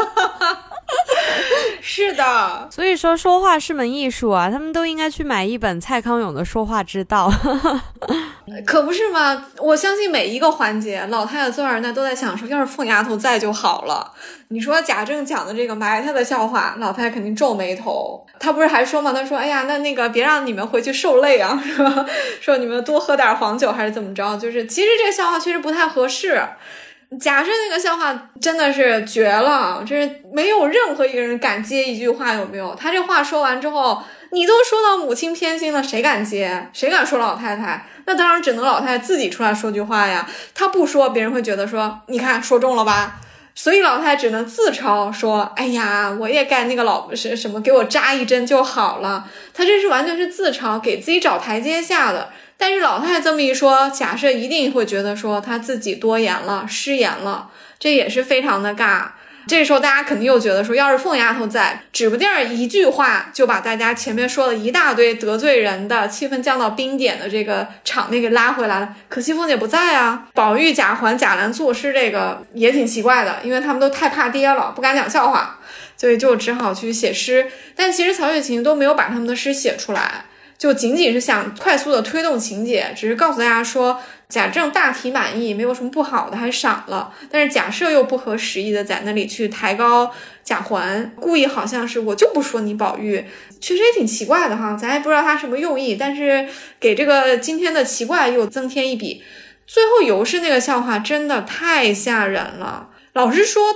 是的， 所以说说话是门艺术啊，他们都应该去买一本蔡康永的说话之道。 可不是吗？我相信每一个环节老太太坐在那都在想说，要是凤丫头在就好了。你说贾政讲的这个埋汰的笑话，老太太肯定皱眉头。他不是还说吗？他说哎呀，那那个别让你们回去受累啊，是吧？说你们多喝点黄酒还是怎么着，就是其实这个笑话确实不太合适。贾政那个笑话真的是绝了，这是没有任何一个人敢接一句话，有没有？他这话说完之后，你都说到母亲偏心了，谁敢接？谁敢说老太太？那当然只能老太太自己出来说句话呀。他不说，别人会觉得说，你看说中了吧？所以老太太只能自嘲说，哎呀，我也该那个老是什么给我扎一针就好了。他这是完全是自嘲，给自己找台阶下的。但是老太太这么一说，假设一定会觉得说她自己多言了，失言了，这也是非常的尬。这时候大家肯定又觉得说，要是凤丫头在，指不定一句话就把大家前面说了一大堆得罪人的，气氛降到冰点的这个场面给拉回来了。可惜凤姐不在啊，宝玉、贾环、贾兰作诗，这个也挺奇怪的，因为他们都太怕爹了，不敢讲笑话，所以就只好去写诗。但其实曹雪芹都没有把他们的诗写出来，就仅仅是想快速的推动情节，只是告诉大家说贾政大体满意，没有什么不好的，还赏了。但是贾赦又不合时宜的在那里去抬高贾环，故意好像是我就不说你宝玉，确实也挺奇怪的哈，咱也不知道他什么用意，但是给这个今天的奇怪又增添一笔。最后尤氏那个笑话真的太吓人了，老实说这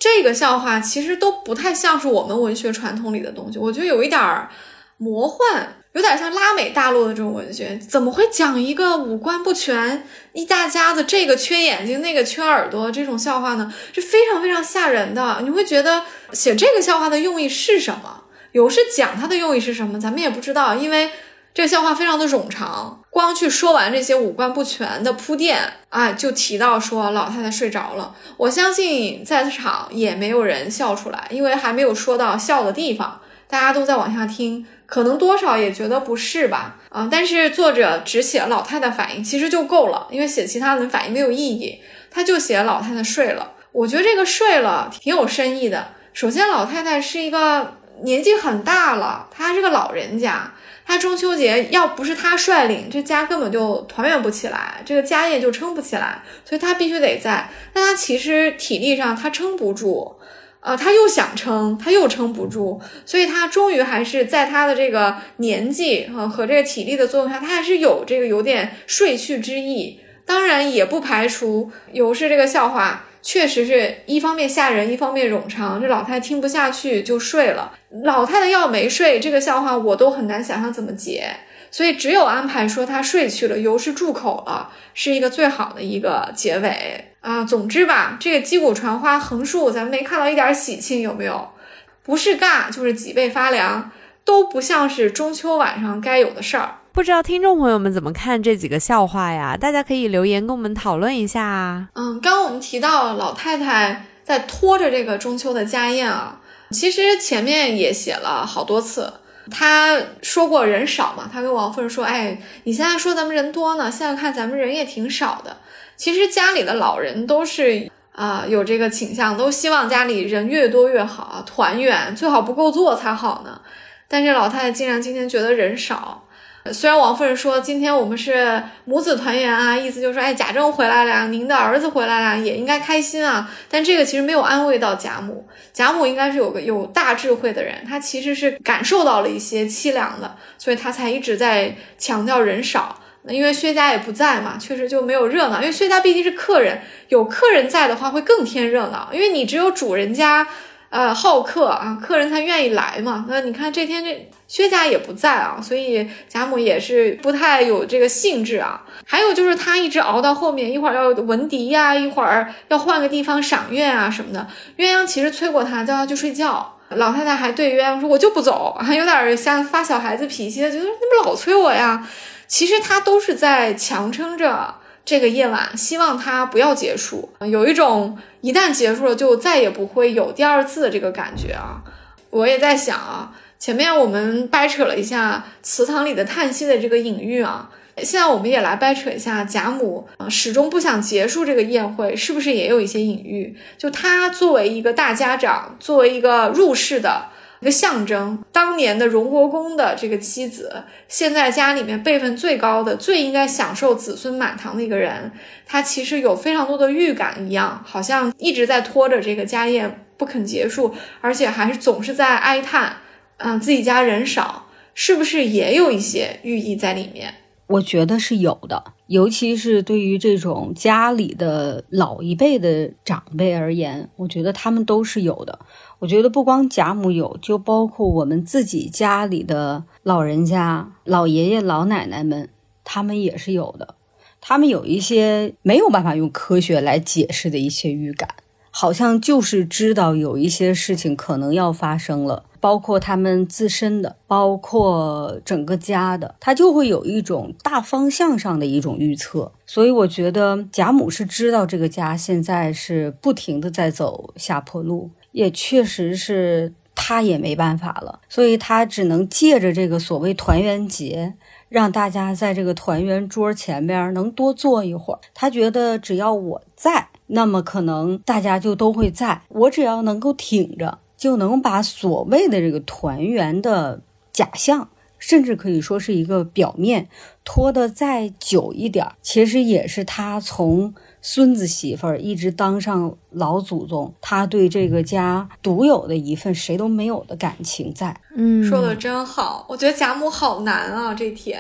这个笑话其实都不太像是我们文学传统里的东西，我觉得有一点魔幻，有点像拉美大陆的这种文学，怎么会讲一个五官不全一大家子这个缺眼睛那个缺耳朵这种笑话呢？是非常非常吓人的。你会觉得写这个笑话的用意是什么？有是讲它的用意是什么咱们也不知道，因为这个笑话非常的冗长，光去说完这些五官不全的铺垫啊，就提到说老太太睡着了。我相信在场也没有人笑出来，因为还没有说到笑的地方，大家都在往下听，可能多少也觉得不是吧啊！但是作者只写老太太反应其实就够了，因为写其他人反应没有意义，他就写老太太睡了。我觉得这个睡了挺有深意的。首先老太太是一个年纪很大了，她是个老人家，她中秋节要不是她率领，这家根本就团圆不起来，这个家宴就撑不起来，所以她必须得在。但她其实体力上她撑不住，呃，他又想撑，他又撑不住，所以他终于还是在他的这个年纪啊和这个体力的作用下，他还是有这个有点睡去之意。当然也不排除有是这个笑话确实是一方面吓人，一方面冗长，这老太太听不下去就睡了。老太太要没睡，这个笑话我都很难想象怎么结，所以只有安排说她睡去了，尤氏住口了，是一个最好的一个结尾啊。总之吧，这个击鼓传花横竖咱们没看到一点喜庆，有没有？不是尬就是脊背发凉，都不像是中秋晚上该有的事儿。 不知道听众朋友们怎么看这几个笑话呀？大家可以留言跟我们讨论一下啊。 嗯，刚刚我们提到老太太在拖着这个中秋的家宴啊，其实前面也写了好多次。他说过人少嘛，他跟王夫人说，哎，你现在说咱们人多呢，现在看咱们人也挺少的。其实家里的老人都是啊、呃、有这个倾向，都希望家里人越多越好，团圆，最好不够坐才好呢。但是老太太竟然今天觉得人少。虽然王夫人说今天我们是母子团圆啊，意思就是说，哎，贾政回来了呀，您的儿子回来了，也应该开心啊。但这个其实没有安慰到贾母，贾母应该是有个有大智慧的人，她其实是感受到了一些凄凉的，所以她才一直在强调人少。因为薛家也不在嘛，确实就没有热闹，因为薛家毕竟是客人，有客人在的话会更添热闹，因为你只有主人家呃好客啊，客人才愿意来嘛。那你看这天这薛家也不在啊，所以贾母也是不太有这个兴致啊。还有就是他一直熬到后面，一会儿要文迪呀、啊，一会儿要换个地方赏月啊什么的。鸳鸯其实催过他，叫他去睡觉，老太太还对鸳鸯说我就不走，还有点像发小孩子脾气的，觉得你们老催我呀。其实他都是在强撑着这个夜晚，希望它不要结束，有一种一旦结束了就再也不会有第二次的这个感觉啊。我也在想啊，前面我们掰扯了一下祠堂里的叹息的这个隐喻啊，现在我们也来掰扯一下贾母、呃、始终不想结束这个宴会是不是也有一些隐喻。就他作为一个大家长，作为一个入世的一个象征，当年的荣国公的这个妻子，现在家里面辈分最高的，最应该享受子孙满堂的一个人，他其实有非常多的预感一样，好像一直在拖着这个家宴不肯结束，而且还是总是在哀叹嗯、呃，自己家人少，是不是也有一些寓意在里面？ 我觉得是有的，尤其是对于这种家里的老一辈的长辈而言，我觉得他们都是有的。我觉得不光贾母有，就包括我们自己家里的老人家、老爷爷老奶奶们，他们也是有的。他们有一些没有办法用科学来解释的一些预感，好像就是知道有一些事情可能要发生了，包括他们自身的，包括整个家的，他就会有一种大方向上的一种预测。所以我觉得贾母是知道这个家现在是不停的在走下坡路，也确实是他也没办法了，所以他只能借着这个所谓团圆节，让大家在这个团圆桌前边能多坐一会儿。他觉得只要我在，那么可能大家就都会在，我只要能够挺着，就能把所谓的这个团圆的假象，甚至可以说是一个表面，拖得再久一点，其实也是他从孙子媳妇儿一直当上老祖宗，他对这个家独有的一份谁都没有的感情在。 嗯， 说的真好，我觉得贾母好难啊这天。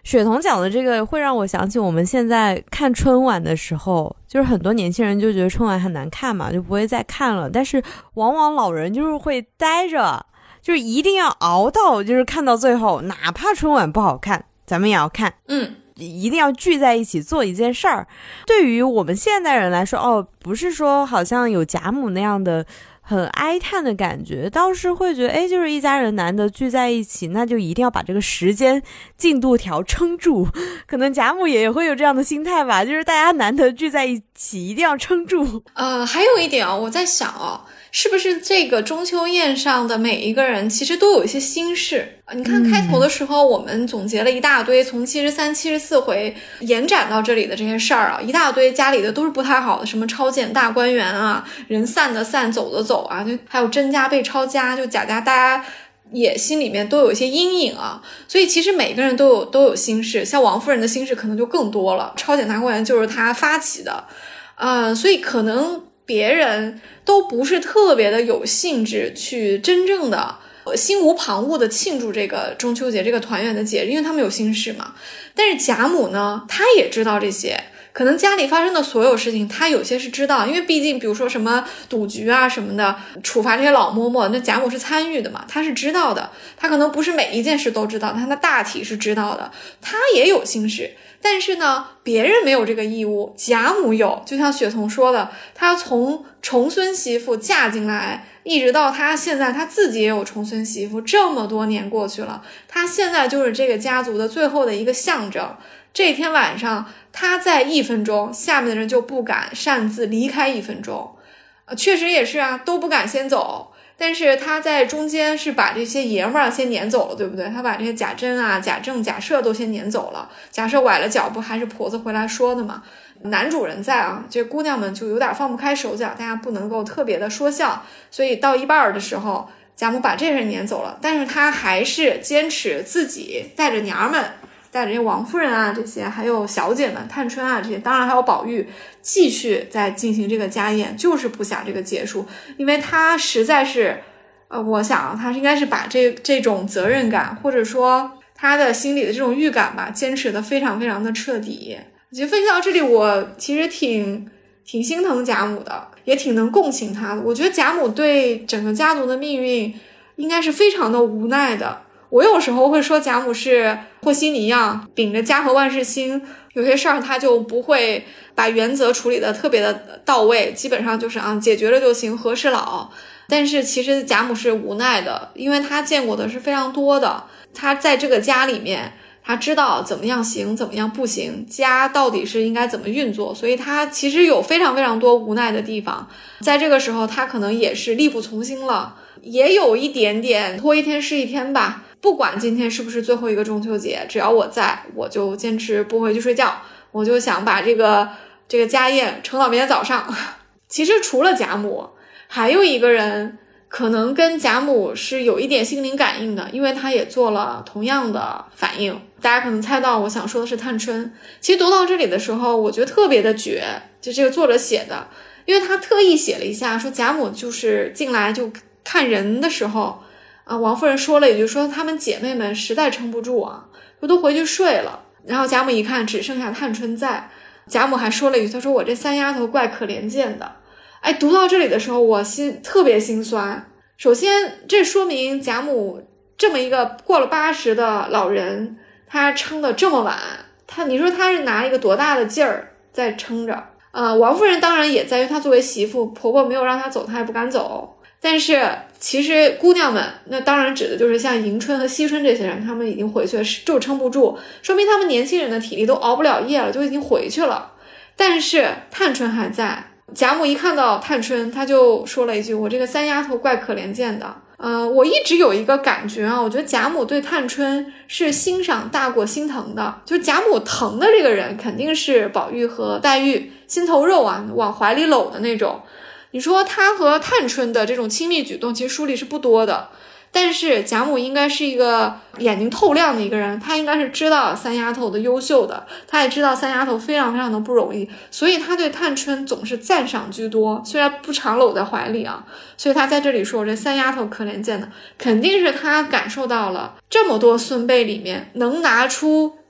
雪彤讲的这个会让我想起我们现在看春晚的时候，就是很多年轻人就觉得春晚很难看嘛，就不会再看了，但是往往老人就是会待着，就是一定要熬到就是看到最后，哪怕春晚不好看咱们也要看， 嗯， 一定要聚在一起做一件事儿。对于我们现代人来说，哦，不是说好像有贾母那样的很哀叹的感觉，倒是会觉得哎，就是一家人难得聚在一起，那就一定要把这个时间进度条撑住。可能贾母也会有这样的心态吧，就是大家难得聚在一起，一定要撑住。 呃，还有一点啊，我在想啊，是不是这个中秋宴上的每一个人其实都有一些心事？你看开头的时候，我们总结了一大堆，从七十三、七十四回延展到这里的这些事儿啊，一大堆家里的都是不太好的，什么抄检大观园啊，人散的散，走的走啊，就还有甄家被抄家，就贾家大家也心里面都有一些阴影啊，所以其实每个人都有都有心事，像王夫人的心事可能就更多了，抄检大观园就是她发起的，呃，所以可能别人都不是特别的有兴致去真正的心无旁骛的庆祝这个中秋节这个团圆的节日，因为他们有心事嘛。但是贾母呢，她也知道这些，可能家里发生的所有事情她有些是知道，因为毕竟比如说什么赌局啊什么的，处罚这些老嬷嬷，那贾母是参与的嘛，她是知道的，她可能不是每一件事都知道，但她大体是知道的，她也有心事。但是呢，别人没有这个义务，贾母有，就像雪彤说的，她从重孙媳妇嫁进来一直到她现在，她自己也有重孙媳妇，这么多年过去了，她现在就是这个家族的最后的一个象征。这天晚上她在一分钟，下面的人就不敢擅自离开一分钟，呃，确实也是啊，都不敢先走。但是他在中间是把这些爷们儿先撵走了，对不对？他把这些贾珍啊、贾政、贾赦都先撵走了。贾赦崴了脚，不还是婆子回来说的嘛？男主人在啊，这姑娘们就有点放不开手脚，大家不能够特别的说笑。所以到一半的时候，贾母把这人撵走了，但是他还是坚持自己带着娘们，带着这王夫人啊这些，还有小姐们探春啊这些，当然还有宝玉，继续在进行这个家宴，就是不想这个结束，因为他实在是呃，我想他应该是把这这种责任感，或者说他的心里的这种预感吧，坚持的非常非常的彻底。我觉得分析到这里，我其实挺挺心疼贾母的，也挺能共情他的。我觉得贾母对整个家族的命运应该是非常的无奈的。我有时候会说贾母是和稀泥一样，秉着家和万事兴，有些事儿他就不会把原则处理的特别的到位，基本上就是啊解决了就行，和事佬。但是其实贾母是无奈的，因为他见过的是非常多的，他在这个家里面他知道怎么样行怎么样不行，家到底是应该怎么运作，所以他其实有非常非常多无奈的地方。在这个时候他可能也是力不从心了，也有一点点拖一天是一天吧，不管今天是不是最后一个中秋节，只要我在，我就坚持不回去睡觉，我就想把这个这个家宴撑到明天早上。其实除了贾母，还有一个人可能跟贾母是有一点心灵感应的，因为他也做了同样的反应。大家可能猜到我想说的是探春。其实读到这里的时候，我觉得特别的绝，就这个作者写的，因为他特意写了一下，说贾母就是进来就看人的时候啊，王夫人说了一句，说她们姐妹们实在撑不住啊，就都回去睡了。然后贾母一看只剩下探春在，贾母还说了一句，她说我这三丫头怪可怜见的。哎，读到这里的时候我心特别心酸。首先这说明贾母这么一个过了八十的老人，她撑得这么晚，她你说她是拿一个多大的劲儿在撑着。呃，王夫人当然也在于她作为媳妇，婆婆没有让她走她也不敢走，但是其实姑娘们，那当然指的就是像迎春和惜春这些人，她们已经回去了，就撑不住，说明她们年轻人的体力都熬不了夜了，就已经回去了。但是探春还在，贾母一看到探春，她就说了一句，我这个三丫头怪可怜见的。呃，我一直有一个感觉啊，我觉得贾母对探春是欣赏大过心疼的，就贾母疼的这个人肯定是宝玉和黛玉，心头肉啊，往怀里搂的那种。你说她和探春的这种亲密举动其实书里是不多的，但是贾母应该是一个眼睛透亮的一个人，她应该是知道三丫头的优秀的，她也知道三丫头非常非常的不容易，所以她对探春总是赞赏居多，虽然不常搂在怀里啊，所以她在这里说这三丫头可怜见的，肯定是她感受到了这么多孙辈里面能拿出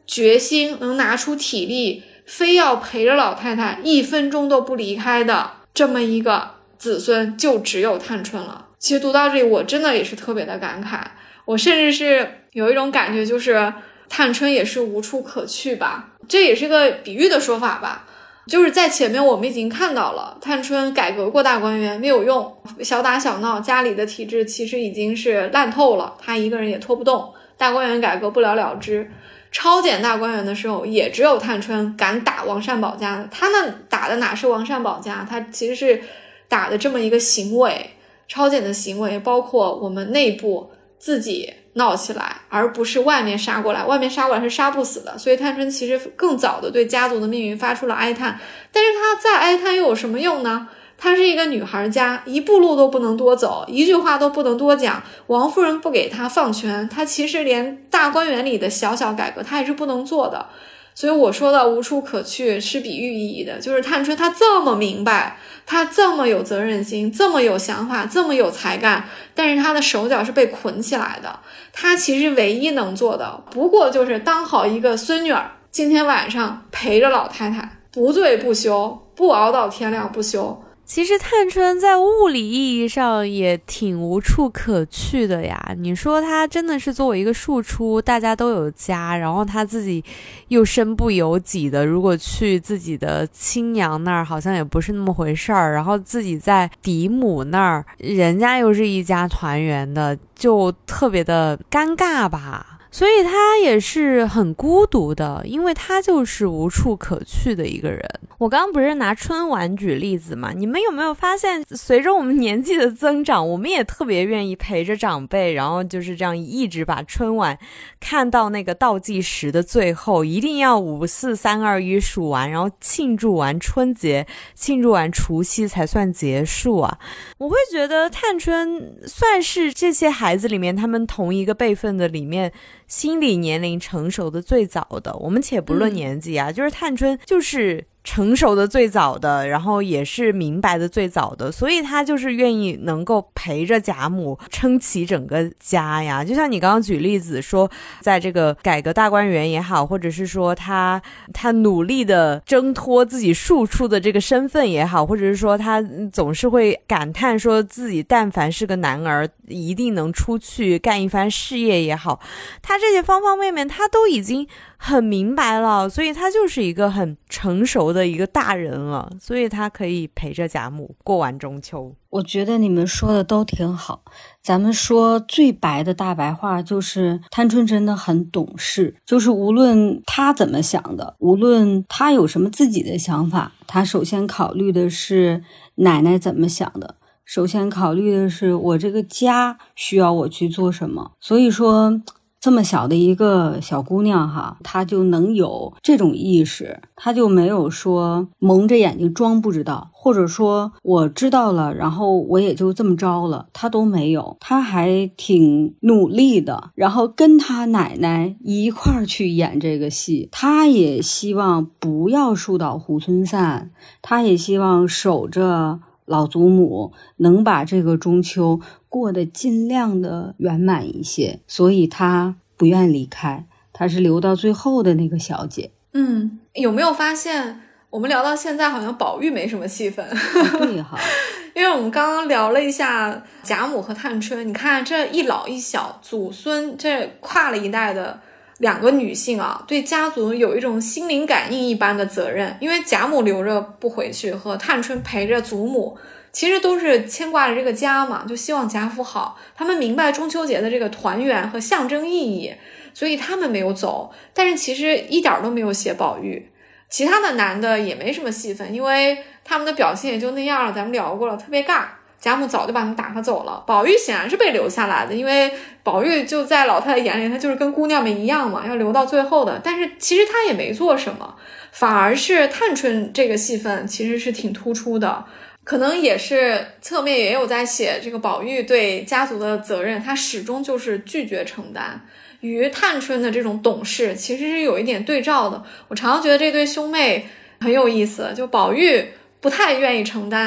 决心，能拿出体力，非要陪着老太太一分钟都不离开的这么一个子孙，就只有探春了。其实读到这里我真的也是特别的感慨，我甚至是有一种感觉，就是探春也是无处可去吧，这也是个比喻的说法吧。就是在前面我们已经看到了，探春改革过大观园没有用，小打小闹，家里的体制其实已经是烂透了，她一个人也拖不动，大观园改革不了了之。抄检大观园的时候也只有探春敢打王善保家的，她那打的哪是王善保家，她其实是打的这么一个行为，抄检的行为包括我们内部自己闹起来，而不是外面杀过来，外面杀过来是杀不死的。所以探春其实更早的对家族的命运发出了哀叹，但是她再哀叹又有什么用呢？她是一个女孩家，一步路都不能多走，一句话都不能多讲，王夫人不给她放权，她其实连大观园里的小小改革她也是不能做的。所以我说的无处可去是比喻意义的，就是探春她这么明白，她这么有责任心，这么有想法，这么有才干，但是她的手脚是被捆起来的。她其实唯一能做的不过就是当好一个孙女儿，今天晚上陪着老太太不醉不休，不熬到天亮不休。 其实探春在物理意义上也挺无处可去的呀，你说她真的是作为一个庶出，大家都有家，然后她自己又身不由己的，如果去自己的亲娘那儿好像也不是那么回事儿，然后自己在嫡母那儿人家又是一家团圆的，就特别的尴尬吧。所以他也是很孤独的，因为他就是无处可去的一个人。我刚刚不是拿春晚举例子嘛，你们有没有发现随着我们年纪的增长，我们也特别愿意陪着长辈，然后就是这样一直把春晚看到那个倒计时的最后，一定要五四三二一数完，然后庆祝完春节，庆祝完除夕才算结束啊。我会觉得探春算是这些孩子里面他们同一个辈分的里面心理年龄成熟的最早的，我们且不论年纪啊、嗯、就是探春就是成熟的最早的，然后也是明白的最早的，所以他就是愿意能够陪着贾母撑起整个家呀。就像你刚刚举例子说，在这个改革大观园也好，或者是说他他努力的挣脱自己庶出的这个身份也好，或者是说他总是会感叹说自己但凡是个男儿一定能出去干一番事业也好，他这些方方面面他都已经很明白了，所以他就是一个很成熟的一个大人了，所以他可以陪着贾母过完中秋。 我觉得你们说的都挺好，咱们说最白的大白话就是探春真的很懂事，就是无论她怎么想的，无论她有什么自己的想法，她首先考虑的是奶奶怎么想的，首先考虑的是我这个家需要我去做什么。所以说这么小的一个小姑娘哈，她就能有这种意识，她就没有说蒙着眼睛装不知道，或者说我知道了然后我也就这么着了，她都没有。她还挺努力的，然后跟她奶奶一块儿去演这个戏，她也希望不要树倒猢狲散，她也希望守着老祖母能把这个中秋过得尽量的圆满一些，所以她不愿离开，她是留到最后的那个小姐。 嗯，有没有发现我们聊到现在好像宝玉没什么戏份？ 哦、对哈， 因为我们刚刚聊了一下贾母和探春，你看这一老一小祖孙，这跨了一代的两个女性啊，对家族有一种心灵感应一般的责任。因为贾母留着不回去，和探春陪着祖母，其实都是牵挂着这个家嘛，就希望贾府好。他们明白中秋节的这个团圆和象征意义，所以他们没有走。但是其实一点都没有写宝玉，其他的男的也没什么戏份，因为他们的表现也就那样了，咱们聊过了，特别尬。贾母早就把他们打发走了，宝玉显然是被留下来的，因为宝玉就在老太太眼里他就是跟姑娘们一样嘛，要留到最后的。但是其实他也没做什么，反而是探春这个戏份其实是挺突出的，可能也是侧面也有在写这个宝玉对家族的责任，他始终就是拒绝承担，与探春的这种懂事其实是有一点对照的。我常常觉得这对兄妹很有意思，就宝玉不太愿意承担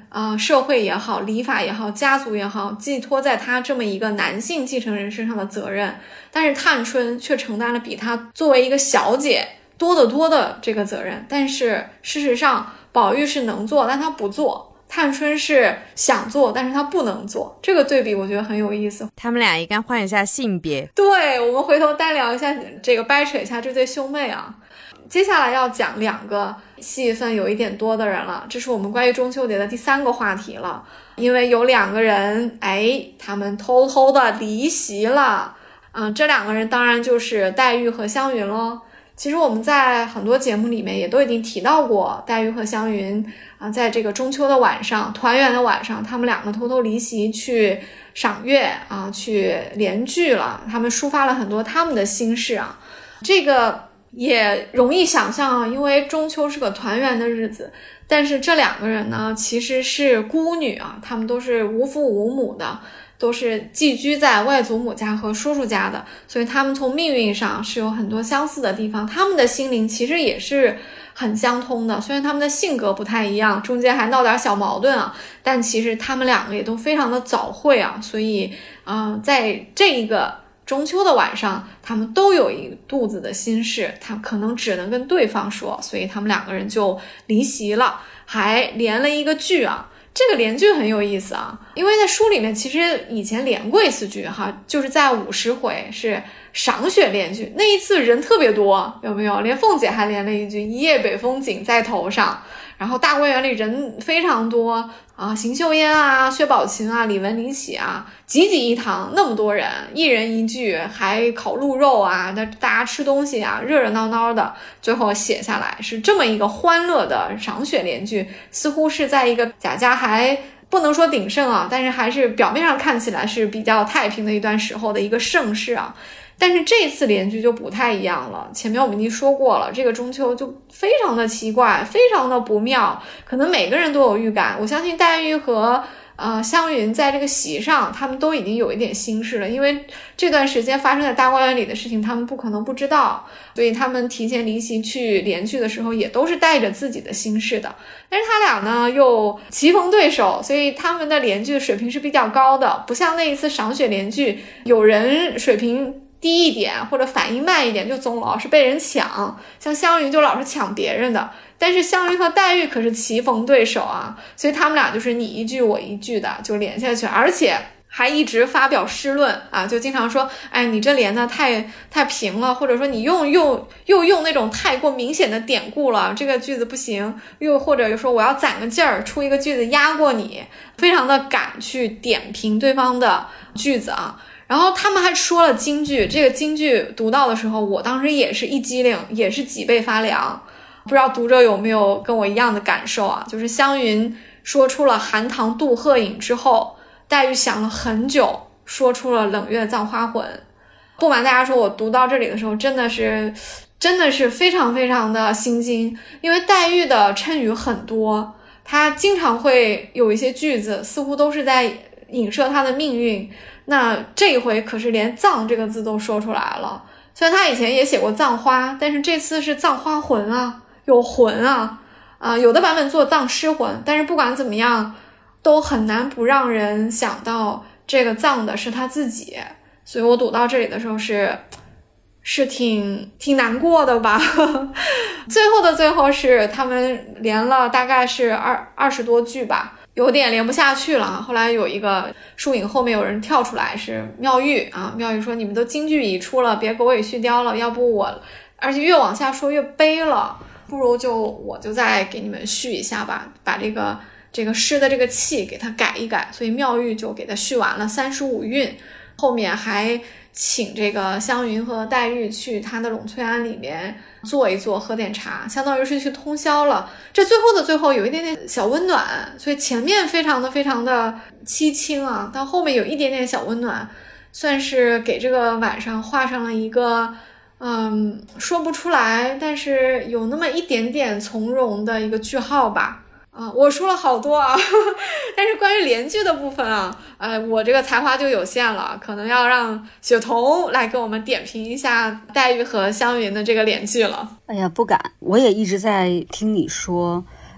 呃，社会也好，礼法也好，家族也好，寄托在他这么一个男性继承人身上的责任，但是探春却承担了比他作为一个小姐多得多的这个责任。但是事实上宝玉是能做，但他不做，探春是想做，但是他不能做，这个对比我觉得很有意思。 他们俩应该换一下性别。 对，我们回头单聊一下，这个掰扯一下这对兄妹啊。接下来要讲两个戏份有一点多的人了，这是我们关于中秋节的第三个话题了。因为有两个人，哎，他们偷偷的离席了。嗯，这两个人当然就是黛玉和湘云咯。其实我们在很多节目里面也都已经提到过，黛玉和湘云啊，在这个中秋的晚上，团圆的晚上，他们两个偷偷离席去赏月啊，去联聚了，他们抒发了很多他们的心事啊。这个也容易想象啊，因为中秋是个团圆的日子，但是这两个人呢，其实是孤女啊，他们都是无父无母的，都是寄居在外祖母家和叔叔家的，所以他们从命运上是有很多相似的地方，他们的心灵其实也是很相通的，虽然他们的性格不太一样，中间还闹点小矛盾啊，但其实他们两个也都非常的早慧啊，所以啊、呃，在这一个中秋的晚上，他们都有一肚子的心事，他可能只能跟对方说，所以他们两个人就离席了，还连了一个剧啊。这个连剧很有意思啊，因为在书里面其实以前连过一次剧哈，就是在五十回是赏雪连剧，那一次人特别多，有没有？连凤姐还连了一句一夜北风紧在头上，然后大观园里人非常多啊，邢岫烟啊，薛宝琴啊，李文、李绮啊，济济一堂，那么多人，一人一句，还烤鹿肉啊，大家吃东西啊，热热闹闹的，最后写下来是这么一个欢乐的赏雪连剧，似乎是在一个贾家还不能说鼎盛啊，但是还是表面上看起来是比较太平的一段时候的一个盛世啊。但是这次连剧就不太一样了，前面我们已经说过了，这个中秋就非常的奇怪，非常的不妙，可能每个人都有预感。我相信黛玉和呃湘云在这个席上，他们都已经有一点心事了，因为这段时间发生在大观园里的事情，他们不可能不知道，所以他们提前离席去连剧的时候，也都是带着自己的心事的。但是他俩呢又棋逢对手，所以他们的连剧水平是比较高的，不像那一次赏雪连剧，有人水平低一点或者反应慢一点，就总老是被人抢，像湘云就老是抢别人的，但是湘云和黛玉可是棋逢对手啊，所以他们俩就是你一句我一句的就连下去，而且还一直发表诗论啊，就经常说，哎，你这连的太太平了，或者说你用用又用那种太过明显的典故了，这个句子不行，又或者说我要攒个劲儿出一个句子压过你，非常的敢去点评对方的句子啊。然后他们还说了京剧，这个京剧读到的时候，我当时也是一激灵，也是脊背发凉。不知道读者有没有跟我一样的感受啊？就是湘云说出了寒塘渡鹤影之后，黛玉想了很久，说出了冷月葬花魂。不瞒大家说，我读到这里的时候，真的是真的是非常非常的心惊，因为黛玉的谶语很多，她经常会有一些句子，似乎都是在影射她的命运。那这一回可是连葬这个字都说出来了，虽然他以前也写过葬花，但是这次是葬花魂啊，有魂啊，啊、呃，有的版本做葬尸魂，但是不管怎么样，都很难不让人想到这个葬的是他自己，所以我读到这里的时候是是挺挺难过的吧。最后的最后是他们连了大概是二二十多句吧。有点连不下去了，后来有一个树影后面有人跳出来，是妙玉啊。妙玉说：“你们都京剧已出了，别狗尾续貂了，要不我，而且越往下说越悲了，不如就我就再给你们续一下吧，把这个这个诗的这个气给它改一改。”所以妙玉就给它续完了三十五韵，后面还请这个湘云和黛玉去他的栊翠庵里面坐一坐，喝点茶，相当于是去通宵了。这最后的最后有一点点小温暖，所以前面非常的非常的凄清啊，到后面有一点点小温暖，算是给这个晚上画上了一个嗯说不出来，但是有那么一点点从容的一个句号吧。啊，我说了好多啊，但是关于连剧的部分啊，呃，我这个才华就有限了，可能要让雪桐来给我们点评一下黛玉和湘云的这个连剧了。 哎呀，不敢，我也一直在听你说，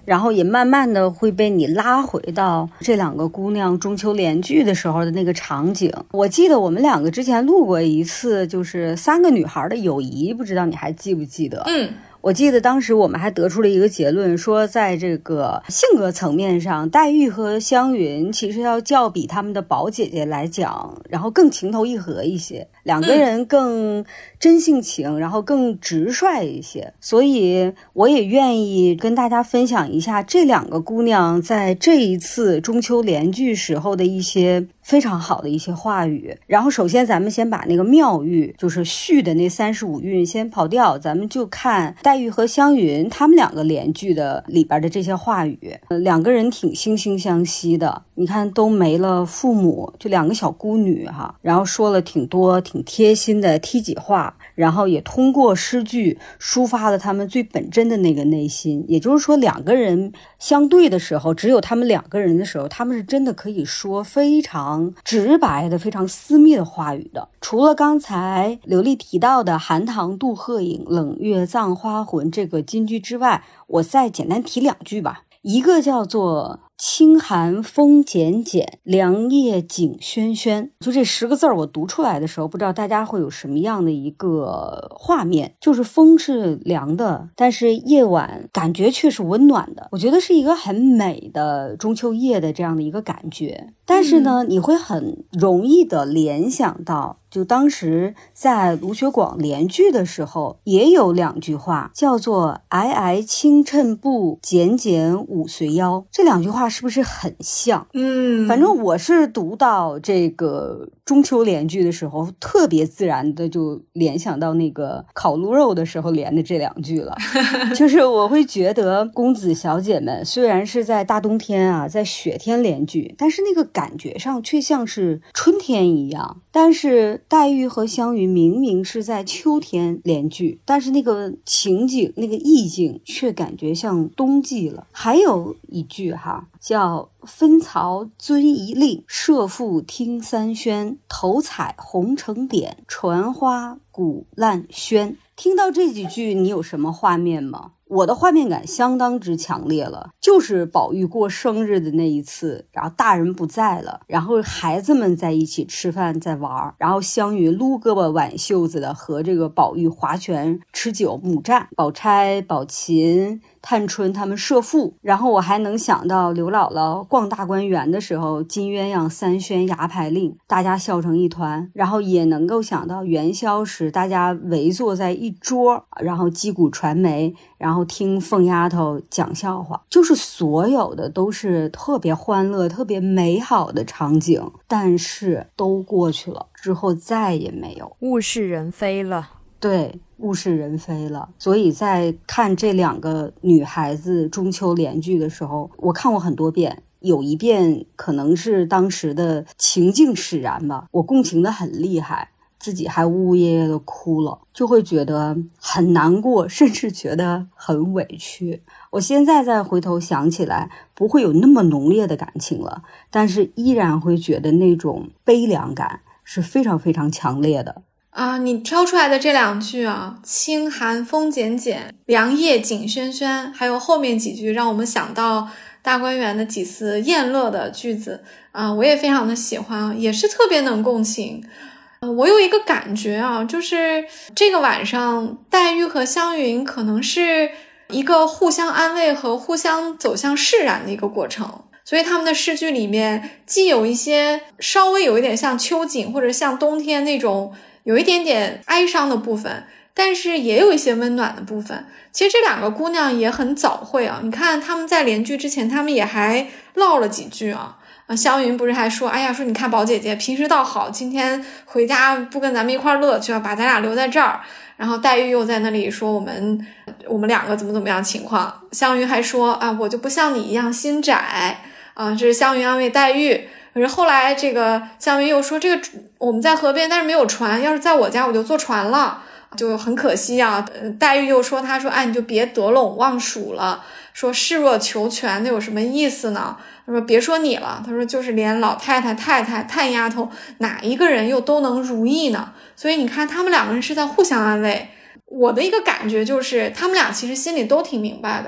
然后也慢慢的会被你拉回到这两个姑娘中秋联句的时候的那个场景。我记得我们两个之前录过一次，就是三个女孩的友谊，不知道你还记不记得？ 嗯。 我记得当时我们还得出了一个结论，说在这个性格层面上，黛玉和湘云其实要较比他们的宝姐姐来讲，然后更情投意合一些，两个人更真性情，然后更直率一些。所以我也愿意跟大家分享一下这两个姑娘在这一次中秋联句时候的一些非常好的一些话语。然后首先咱们先把那个妙玉，就是续的那三十五韵先跑掉，咱们就看黛玉和湘云他们两个联句的里边的这些话语。呃，两个人挺惺惺相惜的，你看都没了父母，就两个小孤女哈，然后说了挺多挺贴心的梯己话，然后也通过诗句抒发了他们最本真的那个内心。也就是说两个人相对的时候，只有他们两个人的时候，他们是真的可以说非常直白的非常私密的话语的。除了刚才刘丽提到的寒塘渡鹤影，冷月葬花魂这个金句之外，我再简单提两句吧。一个叫做清寒风简简，凉夜景轩轩。就这十个字我读出来的时候，不知道大家会有什么样的一个画面，就是风是凉的，但是夜晚感觉却是温暖的。我觉得是一个很美的中秋夜的这样的一个感觉。但是呢，你会很容易的联想到，就当时在卢学广联句的时候也有两句话，叫做皑皑轻衬布，简简舞随腰。这两句话是不是很像？ 嗯， 反正我是读到这个中秋联句的时候，特别自然的就联想到那个烤鹿肉的时候连的这两句了。就是我会觉得公子小姐们虽然是在大冬天啊，在雪天联句，但是那个感觉上却像是春天一样。但是黛玉和湘云明明是在秋天联句，但是那个情景那个意境却感觉像冬季了。还有一句哈，叫分曹遵一令，射覆听三宣，头彩红成点，传花鼓烂喧。听到这几句你有什么画面吗？我的画面感相当之强烈了，就是宝玉过生日的那一次，然后大人不在了，然后孩子们在一起吃饭在玩，然后湘云撸胳膊挽袖子的和这个宝玉划拳吃酒母战，宝钗宝琴探春他们射覆。然后我还能想到刘姥姥逛大观园的时候，金鸳鸯三宣牙牌令，大家笑成一团。然后也能够想到元宵时大家围坐在一桌，然后击鼓传媒，然后听凤丫头讲笑话。就是所有的都是特别欢乐特别美好的场景，但是都过去了之后再也没有， 物是人非了。 对，物是人非了。所以在看这两个女孩子中秋联句的时候，我看过很多遍，有一遍可能是当时的情境使然吧，我共情的很厉害，自己还呜呜咽咽的哭了，就会觉得很难过，甚至觉得很委屈。我现在再回头想起来，不会有那么浓烈的感情了，但是依然会觉得那种悲凉感是非常非常强烈的。 啊，你挑出来的这两句啊，清寒风简简，凉夜景轩轩，还有后面几句让我们想到大观园的几次宴乐的句子啊，我也非常的喜欢，也是特别能共情。呃，我有一个感觉啊，就是这个晚上黛玉和湘云可能是一个互相安慰和互相走向释然的一个过程。所以他们的诗句里面既有一些稍微有一点像秋景或者像冬天那种有一点点哀伤的部分，但是也有一些温暖的部分。其实这两个姑娘也很早会啊，你看他们在联句之前他们也还唠了几句啊。啊，湘云不是还说，哎呀，说你看宝姐姐平时倒好，今天回家不跟咱们一块乐去，把咱俩留在这儿。然后黛玉又在那里说我们我们两个怎么怎么样情况，湘云还说啊，我就不像你一样心窄啊，这是湘云安慰黛玉。可是后来这个湘云又说，这个我们在河边但是没有船，要是在我家我就坐船了，就很可惜啊。黛玉又说，她说哎，你就别得陇望蜀了，说视若求全那有什么意思呢？他说别说你了，他说就是连老太太太太探丫头哪一个人又都能如意呢？所以你看他们两个人是在互相安慰。我的一个感觉就是他们俩其实心里都挺明白的，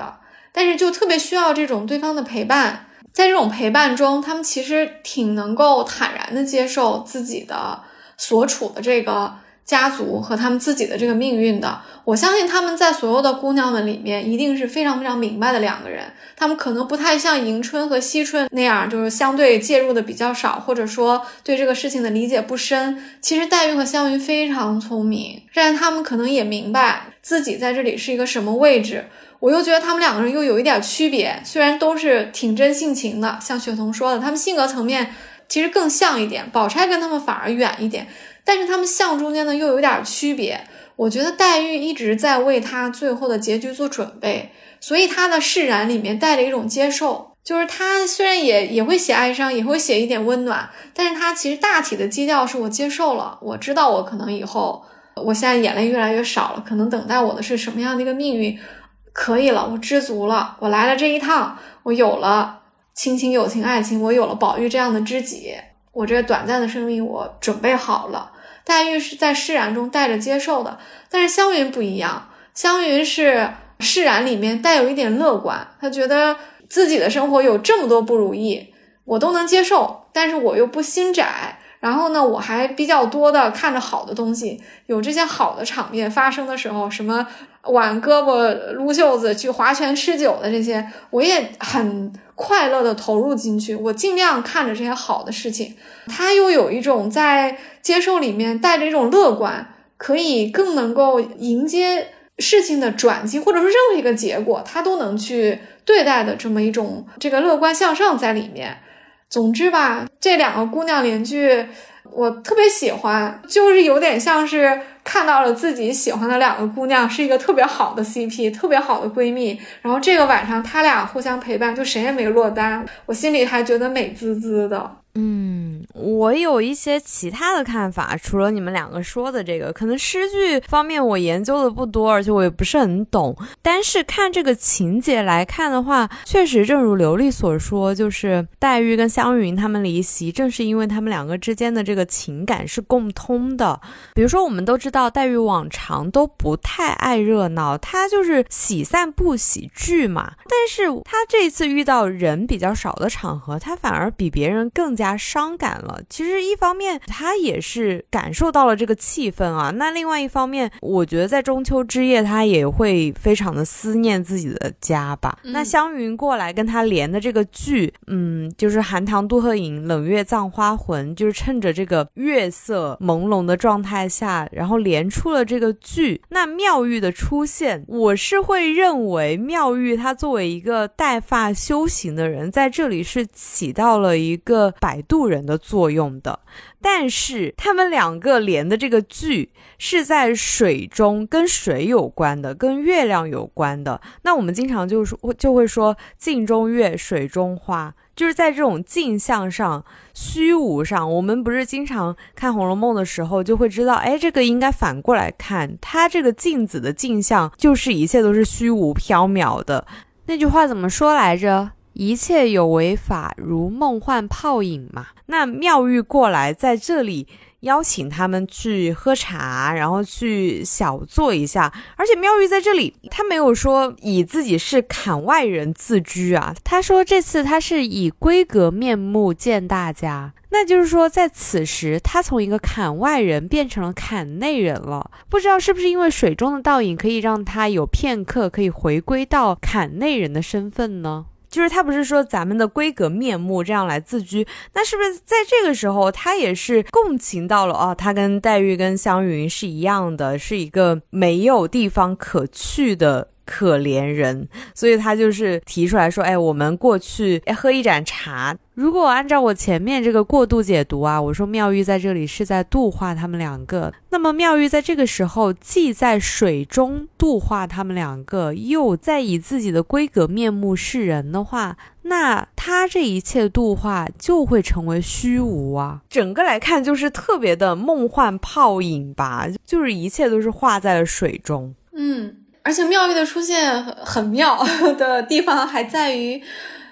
但是就特别需要这种对方的陪伴。在这种陪伴中，他们其实挺能够坦然的接受自己的所处的这个家族和他们自己的这个命运的。我相信他们在所有的姑娘们里面一定是非常非常明白的两个人，他们可能不太像迎春和惜春那样就是相对介入的比较少，或者说对这个事情的理解不深。其实黛玉和湘云非常聪明，但是他们可能也明白自己在这里是一个什么位置。我又觉得他们两个人又有一点区别，虽然都是挺真性情的，像雪桐说的，他们性格层面其实更像一点，宝钗跟他们反而远一点，但是他们像中间呢又有点区别。我觉得黛玉一直在为他最后的结局做准备，所以他的释然里面带着一种接受，就是他虽然也也会写哀伤，也会写一点温暖，但是他其实大体的基调是我接受了，我知道我可能以后我现在眼泪越来越少了，可能等待我的是什么样的一个命运，可以了，我知足了，我来了这一趟，我有了亲情友情爱情，我有了宝玉这样的知己，我这短暂的生命我准备好了。黛玉是在释然中带着接受的，但是湘云不一样，湘云是释然里面带有一点乐观，她觉得自己的生活有这么多不如意我都能接受，但是我又不心窄，然后呢我还比较多的看着好的东西，有这些好的场面发生的时候，什么挽胳膊撸袖子去划拳吃酒的这些，我也很快乐的投入进去，我尽量看着这些好的事情。他又有一种在接受里面带着一种乐观，可以更能够迎接事情的转机，或者说任何一个结果他都能去对待的这么一种这个乐观向上在里面。总之吧，这两个姑娘联句我特别喜欢，就是有点像是看到了自己喜欢的两个姑娘是一个特别好的 C P， 特别好的闺蜜，然后这个晚上她俩互相陪伴，就谁也没落单，我心里还觉得美滋滋的。 嗯，我有一些其他的看法，除了你们两个说的这个，可能诗句方面我研究的不多，而且我也不是很懂，但是看这个情节来看的话，确实正如刘丽所说，就是黛玉跟湘云他们离席，正是因为他们两个之间的这个情感是共通的。比如说我们都知道黛玉往常都不太爱热闹，她就是喜散不喜聚嘛，但是她这次遇到人比较少的场合，她反而比别人更加加伤感了。其实一方面他也是感受到了这个气氛啊，那另外一方面我觉得在中秋之夜他也会非常的思念自己的家吧、嗯、那湘云过来跟他连的这个剧，嗯，就是寒塘渡鹤影冷月葬花魂，就是趁着这个月色朦胧的状态下，然后连出了这个剧。那妙玉的出现，我是会认为妙玉她作为一个带发修行的人，在这里是起到了一个摆渡人的作用的，但是他们两个连的这个剧是在水中，跟水有关的，跟月亮有关的。那我们经常就说就会说镜中月水中花，就是在这种镜像上虚无上，我们不是经常看红楼梦的时候就会知道，哎，这个应该反过来看，它这个镜子的镜像就是一切都是虚无缥缈的。那句话怎么说来着？一切有为法，如梦幻泡影嘛。那妙玉过来在这里邀请他们去喝茶，然后去小坐一下，而且妙玉在这里她没有说以自己是坎外人自居啊，她说这次她是以闺阁面目见大家，那就是说在此时她从一个坎外人变成了坎内人了。不知道是不是因为水中的倒影可以让她有片刻可以回归到坎内人的身份呢？就是他不是说咱们的闺阁面目这样来自居，那是不是在这个时候他也是共情到了哦，他跟黛玉跟湘云是一样的，是一个没有地方可去的可怜人，所以他就是提出来说，哎，我们过去喝一盏茶。如果按照我前面这个过度解读啊，我说妙玉在这里是在度化他们两个，那么妙玉在这个时候既在水中度化他们两个，又在以自己的闺阁面目示人的话，那他这一切度化就会成为虚无啊。整个来看就是特别的梦幻泡影吧，就是一切都是化在了水中。 嗯，而且妙玉的出现很妙的地方还在于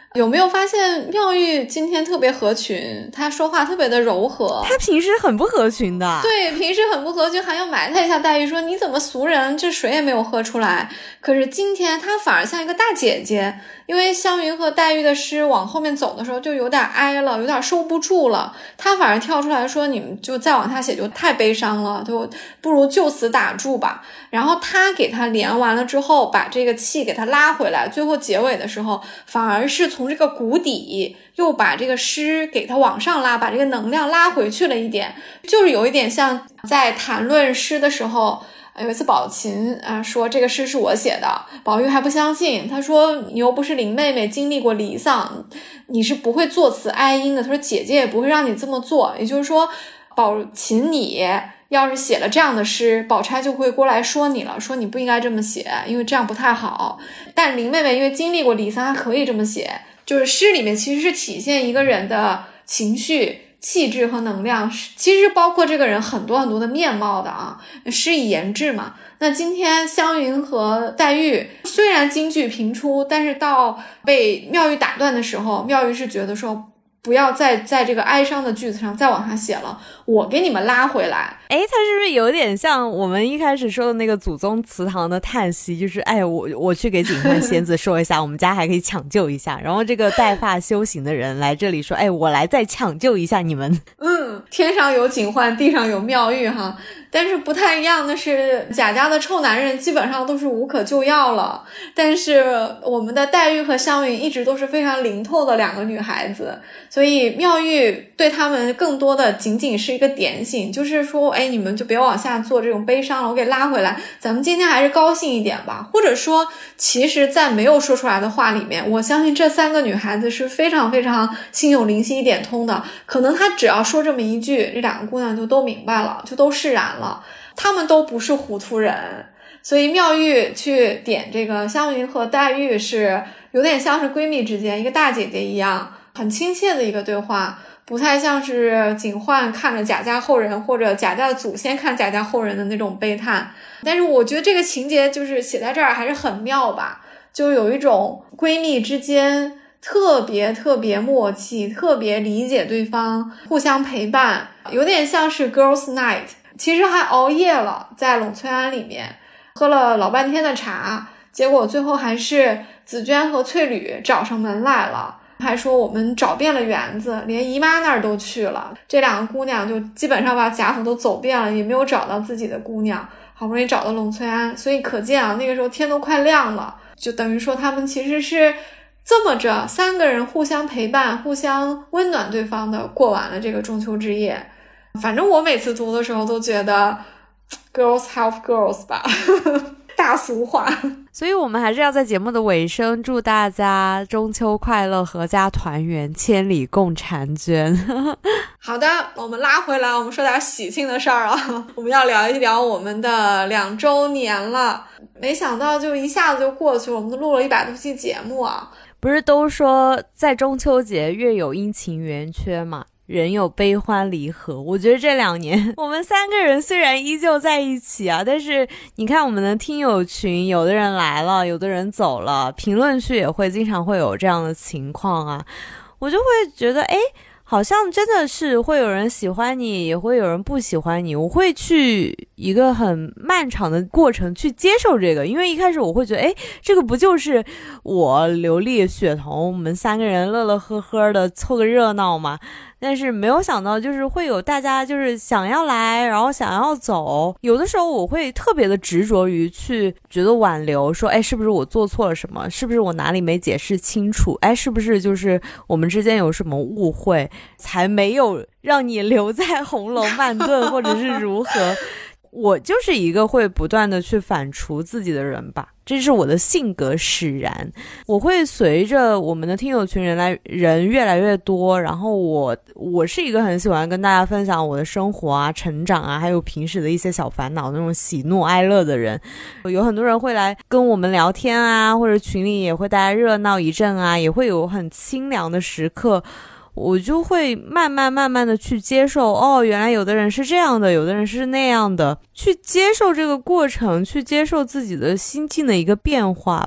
有没有发现妙玉今天特别合群，她说话特别的柔和， 她平时很不合群的。 对，平时很不合群，还要埋汰一下黛玉说你怎么俗人，这水也没有喝出来。可是今天她反而像一个大姐姐，因为湘云和黛玉的诗往后面走的时候就有点哀了，有点收不住了，她反而跳出来说你们就再往下写就太悲伤了，就不如就此打住吧。然后她给她连完了之后，把这个气给她拉回来，最后结尾的时候反而是从这个谷底又把这个诗给它往上拉，把这个能量拉回去了一点，就是有一点像在谈论诗的时候，有一次宝琴啊说这个诗是我写的，宝玉还不相信，他说你又不是林妹妹经历过离丧，你是不会作词哀音的，他说姐姐也不会让你这么做，也就是说宝琴你要是写了这样的诗，宝钗就会过来说你了，说你不应该这么写，因为这样不太好。但林妹妹因为经历过离丧，她可以这么写，就是诗里面其实是体现一个人的情绪气质和能量，其实包括这个人很多很多的面貌的啊，诗以言志嘛。那今天湘云和黛玉虽然金句频出，但是到被妙玉打断的时候，妙玉是觉得说不要再在这个哀伤的句子上再往下写了，我给你们拉回来。 诶，它是不是有点像我们一开始说的那个祖宗祠堂的叹息，就是哎，我我去给警幻仙子说一下我们家还可以抢救一下，然后这个带发修行的人来这里说，哎，我来再抢救一下你们。 嗯，天上有警幻，地上有妙玉哈。但是不太一样的是，贾家的臭男人基本上都是无可救药了，但是我们的黛玉和湘云一直都是非常灵透的两个女孩子，所以妙玉对他们更多的仅仅是一个点醒，就是说哎，你们就别往下做这种悲伤了，我给拉回来，咱们今天还是高兴一点吧。或者说其实在没有说出来的话里面，我相信这三个女孩子是非常非常心有灵犀一点通的，可能她只要说这么一句，这两个姑娘就都明白了，就都释然了，她们都不是糊涂人。所以妙玉去点这个湘云和黛玉是有点像是闺蜜之间一个大姐姐一样很亲切的一个对话，不太像是警幻看着贾家后人或者贾家的祖先看贾家后人的那种悲叹。但是我觉得这个情节就是写在这儿还是很妙吧，就有一种闺蜜之间特别特别默契，特别理解对方，互相陪伴，有点像是 girls night。 其实还熬夜了，在栊翠庵里面喝了老半天的茶，结果最后还是紫娟和翠缕找上门来了，还说我们找遍了园子，连姨妈那儿都去了，这两个姑娘就基本上把贾府都走遍了，也没有找到自己的姑娘，好不容易找到栊翠庵。所以可见啊，那个时候天都快亮了，就等于说他们其实是这么着三个人互相陪伴，互相温暖对方的过完了这个中秋之夜。反正我每次读的时候都觉得 girls help girls 吧大俗话。 所以我们还是要在节目的尾声祝大家中秋快乐，阖家团圆，千里共婵娟。 好的，我们拉回来，我们说点喜庆的事儿啊。我们要聊一聊我们的两周年了，没想到就一下子就过去了，我们都录了一百多期节目啊。 不是都说在中秋节月有阴晴圆缺吗？人有悲欢离合，我觉得这两年我们三个人虽然依旧在一起啊，但是你看我们的听友群，有的人来了，有的人走了，评论区也会经常会有这样的情况啊，我就会觉得诶，好像真的是会有人喜欢你，也会有人不喜欢你，我会去一个很漫长的过程去接受这个。因为一开始我会觉得诶，这个不就是我刘丽雪彤我们三个人乐乐呵呵的凑个热闹吗？但是没有想到就是会有大家就是想要来然后想要走，有的时候我会特别的执着于去觉得挽留，说哎，是不是我做错了什么，是不是我哪里没解释清楚，哎，是不是就是我们之间有什么误会才没有让你留在红楼慢炖或者是如何。我就是一个会不断的去反刍自己的人吧，这是我的性格使然。我会随着我们的听友群人来人越来越多，然后我我是一个很喜欢跟大家分享我的生活啊、成长啊，还有平时的一些小烦恼，那种喜怒哀乐的人。有很多人会来跟我们聊天啊，或者群里也会大家热闹一阵啊，也会有很清凉的时刻。我就会慢慢慢慢的去接受，哦，原来有的人是这样的，有的人是那样的，去接受这个过程，去接受自己的心境的一个变化吧。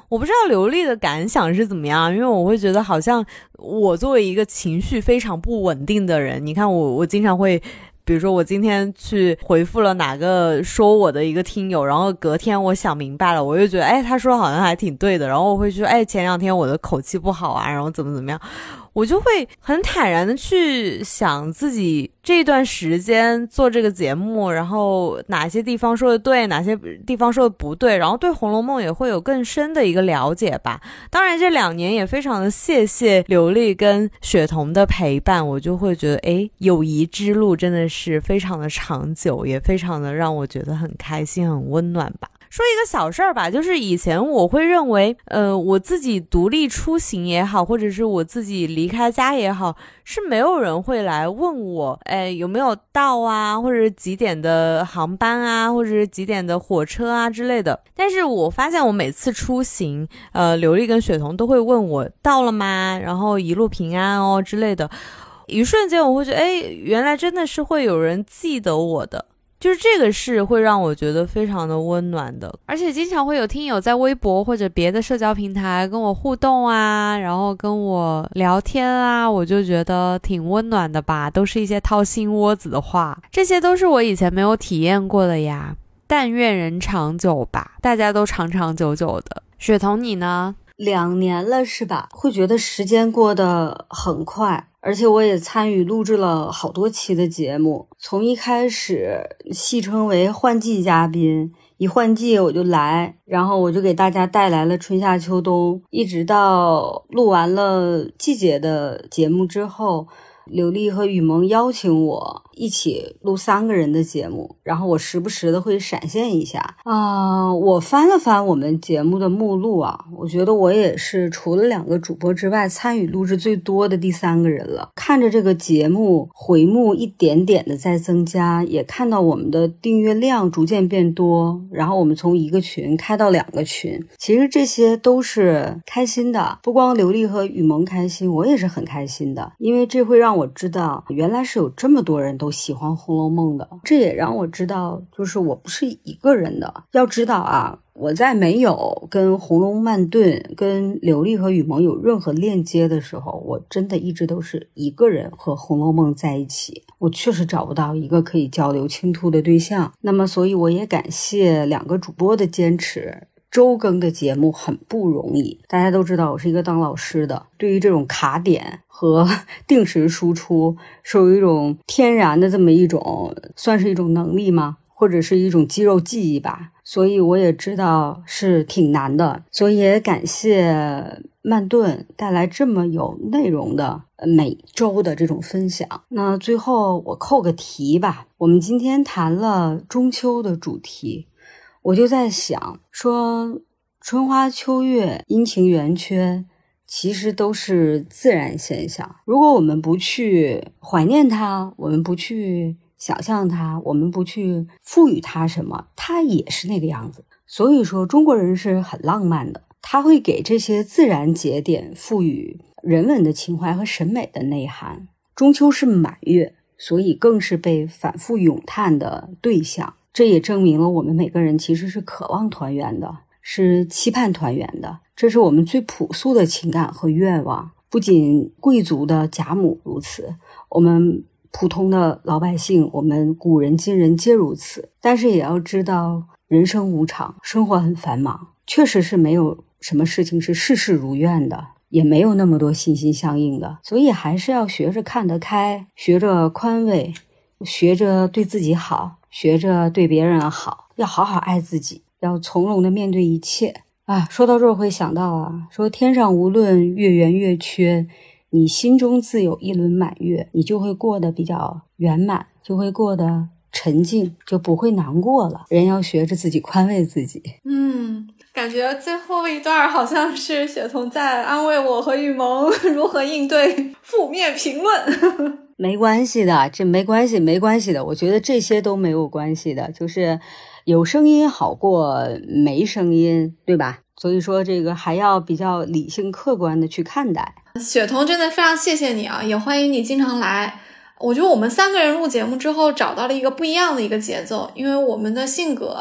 我不知道刘丽的感想是怎么样，因为我会觉得好像我作为一个情绪非常不稳定的人，你看我我经常会比如说我今天去回复了哪个说我的一个听友，然后隔天我想明白了，我就觉得哎他说好像还挺对的，然后我会说哎前两天我的口气不好啊，然后怎么怎么样，我就会很坦然的去想自己这段时间做这个节目，然后哪些地方说的对，哪些地方说的不对，然后对红楼梦也会有更深的一个了解吧。当然这两年也非常的谢谢刘丽跟雪彤的陪伴，我就会觉得诶友谊之路真的是非常的长久，也非常的让我觉得很开心很温暖吧。说一个小事儿吧，就是以前我会认为呃，我自己独立出行也好，或者是我自己离开家也好，是没有人会来问我哎有没有到啊，或者是几点的航班啊，或者是几点的火车啊之类的。但是我发现我每次出行呃，刘丽跟雪彤都会问我到了吗，然后一路平安哦之类的，一瞬间我会觉得哎，原来真的是会有人记得我的，就是这个是会让我觉得非常的温暖的。而且经常会有听友在微博或者别的社交平台跟我互动啊，然后跟我聊天啊，我就觉得挺温暖的吧，都是一些掏心窝子的话，这些都是我以前没有体验过的呀。但愿人长久吧，大家都长长久久的。雪彤你呢？ 两年了是吧？会觉得时间过得很快，而且我也参与录制了好多期的节目，从一开始戏称为换季嘉宾，一换季我就来，然后我就给大家带来了春夏秋冬，一直到录完了季节的节目之后，刘丽和雨萌邀请我一起录三个人的节目，然后我时不时的会闪现一下啊、呃。我翻了翻我们节目的目录啊，我觉得我也是除了两个主播之外参与录制最多的第三个人了。看着这个节目回目一点点的在增加，也看到我们的订阅量逐渐变多，然后我们从一个群开到两个群，其实这些都是开心的。不光刘丽和雨萌开心，我也是很开心的，因为这会让我知道原来是有这么多人都喜欢红楼梦的，这也让我知道就是我不是一个人的。要知道啊，我在没有跟红楼梦顿跟刘丽和雨萌有任何链接的时候，我真的一直都是一个人和红楼梦在一起，我确实找不到一个可以交流倾吐的对象。那么所以我也感谢两个主播的坚持，周更的节目很不容易，大家都知道我是一个当老师的，对于这种卡点和定时输出是有一种天然的这么一种算是一种能力吗，或者是一种肌肉记忆吧，所以我也知道是挺难的，所以也感谢曼顿带来这么有内容的每周的这种分享。那最后我扣个题吧，我们今天谈了中秋的主题，我就在想说春花秋月阴晴圆缺其实都是自然现象，如果我们不去怀念它，我们不去想象它，我们不去赋予它什么，它也是那个样子。所以说中国人是很浪漫的，他会给这些自然节点赋予人文的情怀和审美的内涵。中秋是满月，所以更是被反复咏叹的对象，这也证明了我们每个人其实是渴望团圆的，是期盼团圆的，这是我们最朴素的情感和愿望。不仅贵族的贾母如此，我们普通的老百姓，我们古人今人皆如此。但是也要知道人生无常，生活很繁忙，确实是没有什么事情是事事如愿的，也没有那么多心心相印的，所以还是要学着看得开，学着宽慰，学着对自己好，学着对别人好，要好好爱自己，要从容的面对一切啊。说到这儿会想到啊，说天上无论月圆月缺，你心中自有一轮满月，你就会过得比较圆满，就会过得沉静，就不会难过了。人要学着自己宽慰自己。 嗯，感觉最后一段好像是雪彤在安慰我和雨萌如何应对负面评论。 没关系的，这没关系没关系的，我觉得这些都没有关系的，就是有声音好过没声音，对吧？所以说这个还要比较理性客观的去看待。 雪彤真的非常谢谢你啊，也欢迎你经常来。我觉得我们三个人录节目之后找到了一个不一样的一个节奏，因为我们的性格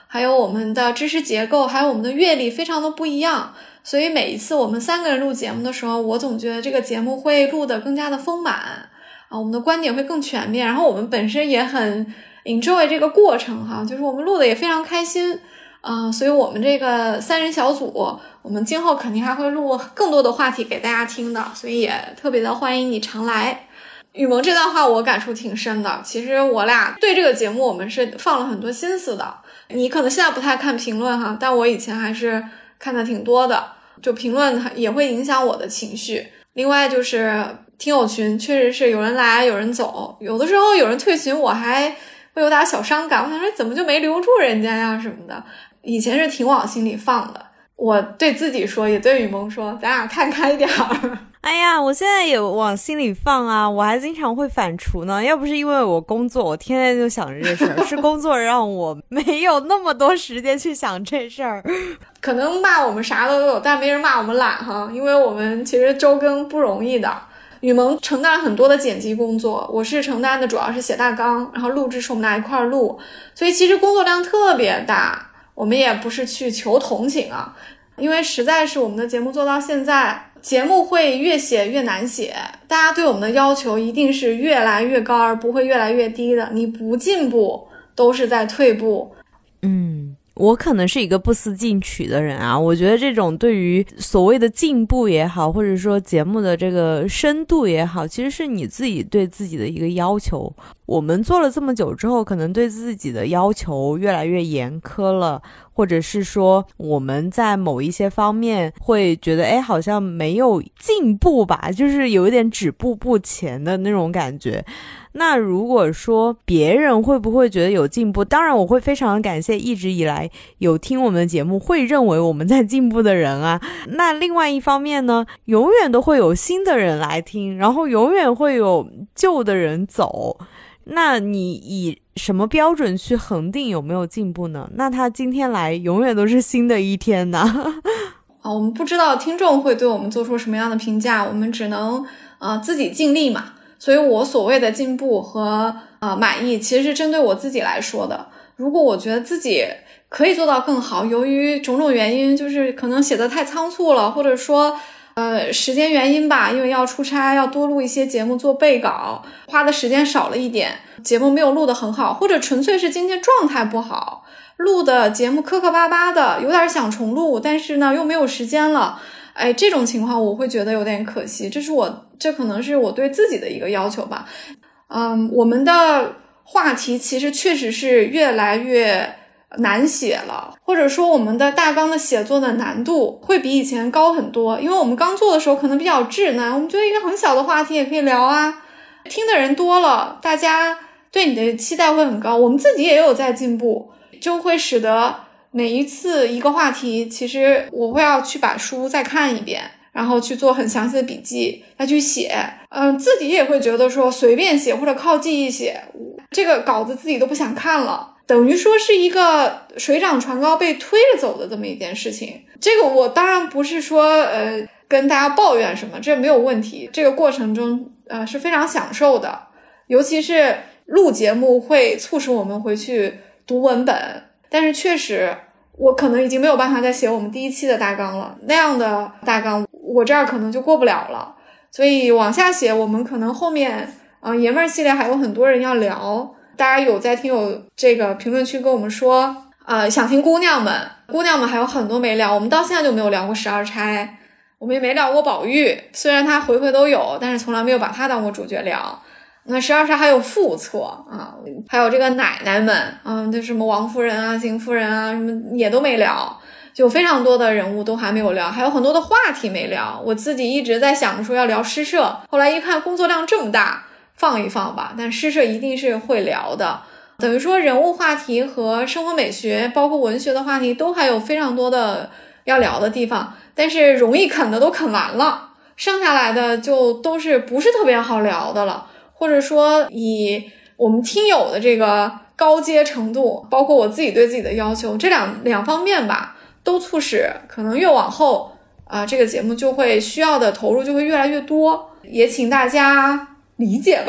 还有我们的知识结构，还有我们的阅历非常的不一样，所以每一次我们三个人录节目的时候，我总觉得这个节目会录得更加的丰满啊，我们的观点会更全面，然后我们本身也很 enjoy 这个过程哈，就是我们录的也非常开心啊，所以我们这个三人小组，我们今后肯定还会录更多的话题给大家听的，所以也特别的欢迎你常来。雨萌这段话我感触挺深的，其实我俩对这个节目我们是放了很多心思的，你可能现在不太看评论哈，但我以前还是看的挺多的，就评论也会影响我的情绪。另外就是听友群确实是有人来有人走，有的时候有人退群我还会有点小伤感，我想说怎么就没留住人家呀什么的，以前是挺往心里放的。我对自己说也对雨萌说，咱俩看开一点儿。 哎呀，我现在也往心里放啊，我还经常会反刍呢。要不是因为我工作，我天天就想着这事儿，是工作让我没有那么多时间去想这事儿。 可能骂我们啥都有，但没人骂我们懒哈，因为我们其实周更不容易的。雨萌承担了很多的剪辑工作，我是承担的主要是写大纲，然后录制是我们俩一块儿录，所以其实工作量特别大。我们也不是去求同情啊，因为实在是我们的节目做到现在，节目会越写越难写，大家对我们的要求一定是越来越高，而不会越来越低的，你不进步都是在退步。 嗯，我可能是一个不思进取的人啊，我觉得这种对于所谓的进步也好，或者说节目的这个深度也好，其实是你自己对自己的一个要求。我们做了这么久之后，可能对自己的要求越来越严苛了，或者是说我们在某一些方面会觉得哎，好像没有进步吧，就是有一点止步不前的那种感觉。那如果说别人会不会觉得有进步，当然我会非常感谢一直以来有听我们的节目会认为我们在进步的人啊。那另外一方面呢，永远都会有新的人来听，然后永远会有旧的人走，那你以什么标准去恒定有没有进步呢？那他今天来永远都是新的一天呢。 啊，我们不知道听众会对我们做出什么样的评价，我们只能呃自己尽力嘛。所以我所谓的进步和呃满意，其实是针对我自己来说的。如果我觉得自己可以做到更好，由于种种原因，就是可能写得太仓促了，或者说呃时间原因吧，因为要出差要多录一些节目做备稿，花的时间少了一点，节目没有录得很好，或者纯粹是今天状态不好，录的节目磕磕巴巴的，有点想重录，但是呢又没有时间了，哎，这种情况我会觉得有点可惜，这是我这可能是我对自己的一个要求吧。嗯，我们的话题其实确实是越来越难写了，或者说我们的大纲的写作的难度会比以前高很多，因为我们刚做的时候可能比较稚嫩，我们觉得一个很小的话题也可以聊啊，听的人多了，大家对你的期待会很高，我们自己也有在进步，就会使得每一次一个话题，其实我会要去把书再看一遍，然后去做很详细的笔记，再去写。嗯，自己也会觉得说随便写或者靠记忆写，这个稿子自己都不想看了，等于说是一个水涨船高被推着走的这么一件事情。这个我当然不是说呃跟大家抱怨什么，这没有问题。这个过程中呃是非常享受的，尤其是录节目会促使我们回去读文本，但是确实我可能已经没有办法再写我们第一期的大纲了，那样的大纲我这儿可能就过不了了。所以往下写，我们可能后面嗯、呃，爷们儿系列还有很多人要聊，大家有在听友这个评论区跟我们说呃，想听姑娘们姑娘们还有很多没聊，我们到现在就没有聊过十二钗，我们也没聊过宝玉，虽然他回回都有，但是从来没有把他当过主角聊。那十二钗还有副册啊，还有这个奶奶们，嗯，就什么王夫人啊、邢夫人啊，什么也都没聊，就非常多的人物都还没有聊，还有很多的话题没聊。我自己一直在想着说要聊诗社，后来一看工作量这么大，放一放吧，但诗社一定是会聊的。等于说人物话题和生活美学包括文学的话题都还有非常多的要聊的地方，但是容易啃的都啃完了，剩下来的就都是不是特别好聊的了，或者说以我们听友的这个高阶程度，包括我自己对自己的要求，这两两方面吧，都促使可能越往后啊、呃，这个节目就会需要的投入就会越来越多，也请大家理解吧。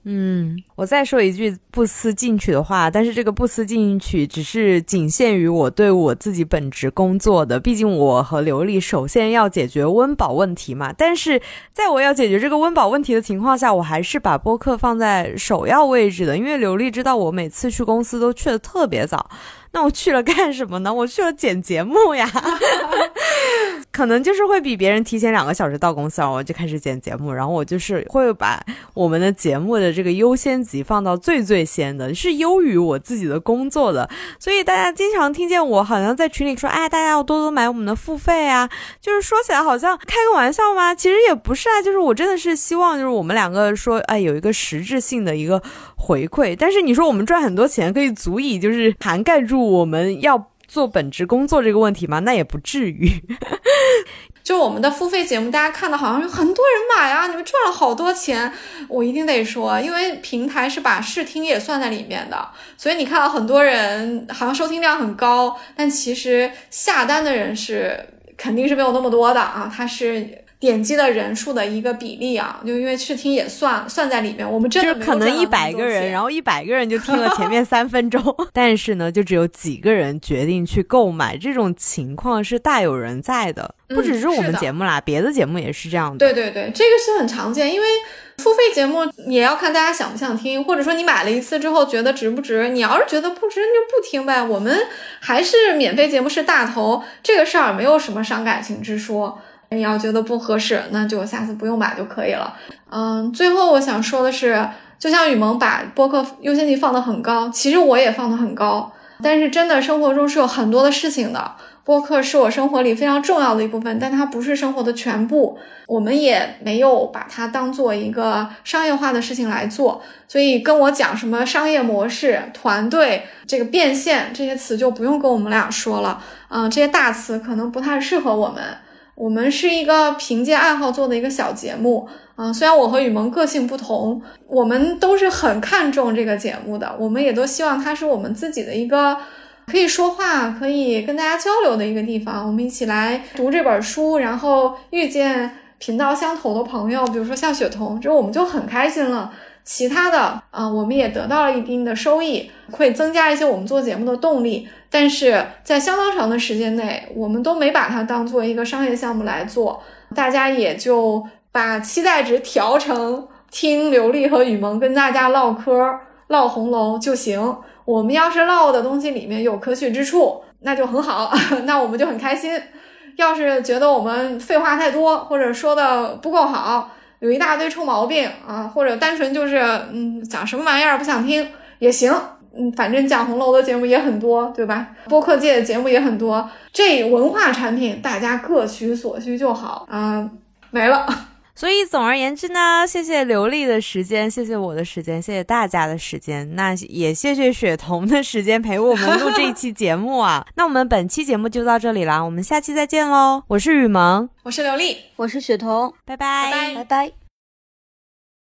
嗯，我再说一句不思进取的话，但是这个不思进取只是仅限于我对我自己本职工作的，毕竟我和刘丽首先要解决温饱问题嘛，但是在我要解决这个温饱问题的情况下，我还是把播客放在首要位置的，因为刘丽知道我每次去公司都去得特别早，那我去了干什么呢？我去了剪节目呀可能就是会比别人提前两个小时到公司，然后我就开始剪节目，然后我就是会把我们的节目的这个优先级放到最最先的，是优于我自己的工作的。所以大家经常听见我好像在群里说，哎，大家要多多买我们的付费啊，就是说起来好像开个玩笑吗？其实也不是啊，就是我真的是希望就是我们两个说，哎，有一个实质性的一个回馈。但是你说我们赚很多钱可以足以就是涵盖住我们要做本职工作这个问题吗？那也不至于就我们的付费节目大家看到好像有很多人买啊，你们赚了好多钱，我一定得说，因为平台是把试听也算在里面的，所以你看到很多人好像收听量很高，但其实下单的人是肯定是没有那么多的啊，它是点击的人数的一个比例啊，就因为试听也算算在里面，我们真的没有就是可能一百个人，然后一百个人就听了前面三分钟，但是呢，就只有几个人决定去购买，这种情况是大有人在的，不只是我们节目啦，嗯、别的节目也是这样的。 对对对，这个是很常见，因为付费节目也要看大家想不想听，或者说你买了一次之后觉得值不值，你要是觉得不值你就不听呗。我们还是免费节目是大头，这个事儿没有什么伤感情之说。你要觉得不合适，那就下次不用买就可以了。嗯，最后我想说的是，就像雨萌把播客优先级放得很高，其实我也放得很高，但是真的生活中是有很多的事情的。播客是我生活里非常重要的一部分，但它不是生活的全部，我们也没有把它当做一个商业化的事情来做，所以跟我讲什么商业模式、团队、这个变现这些词就不用跟我们俩说了。嗯，这些大词可能不太适合我们。我们是一个凭借爱好做的一个小节目，嗯、呃，虽然我和雨萌个性不同，我们都是很看重这个节目的，我们也都希望它是我们自己的一个可以说话、可以跟大家交流的一个地方。我们一起来读这本书，然后遇见频道相投的朋友，比如说像雪彤，这我们就很开心了。其他的啊、呃，我们也得到了一定的收益，会增加一些我们做节目的动力，但是在相当长的时间内，我们都没把它当做一个商业项目来做，大家也就把期待值调成听刘丽和雨萌跟大家唠嗑唠红楼就行。我们要是唠的东西里面有可取之处，那就很好那我们就很开心。要是觉得我们废话太多，或者说的不够好，有一大堆臭毛病啊，或者单纯就是嗯讲什么玩意儿不想听也行，嗯反正讲红楼的节目也很多，对吧？播客界的节目也很多，这文化产品大家各取所需就好啊、呃，没了。 所以总而言之呢，谢谢刘丽的时间，谢谢我的时间，谢谢大家的时间，那也谢谢雪彤的时间陪我们录这一期节目啊。那我们本期节目就到这里啦，我们下期再见咯。我是雨萌， 我是刘丽， 我是雪彤， 拜拜拜拜拜拜。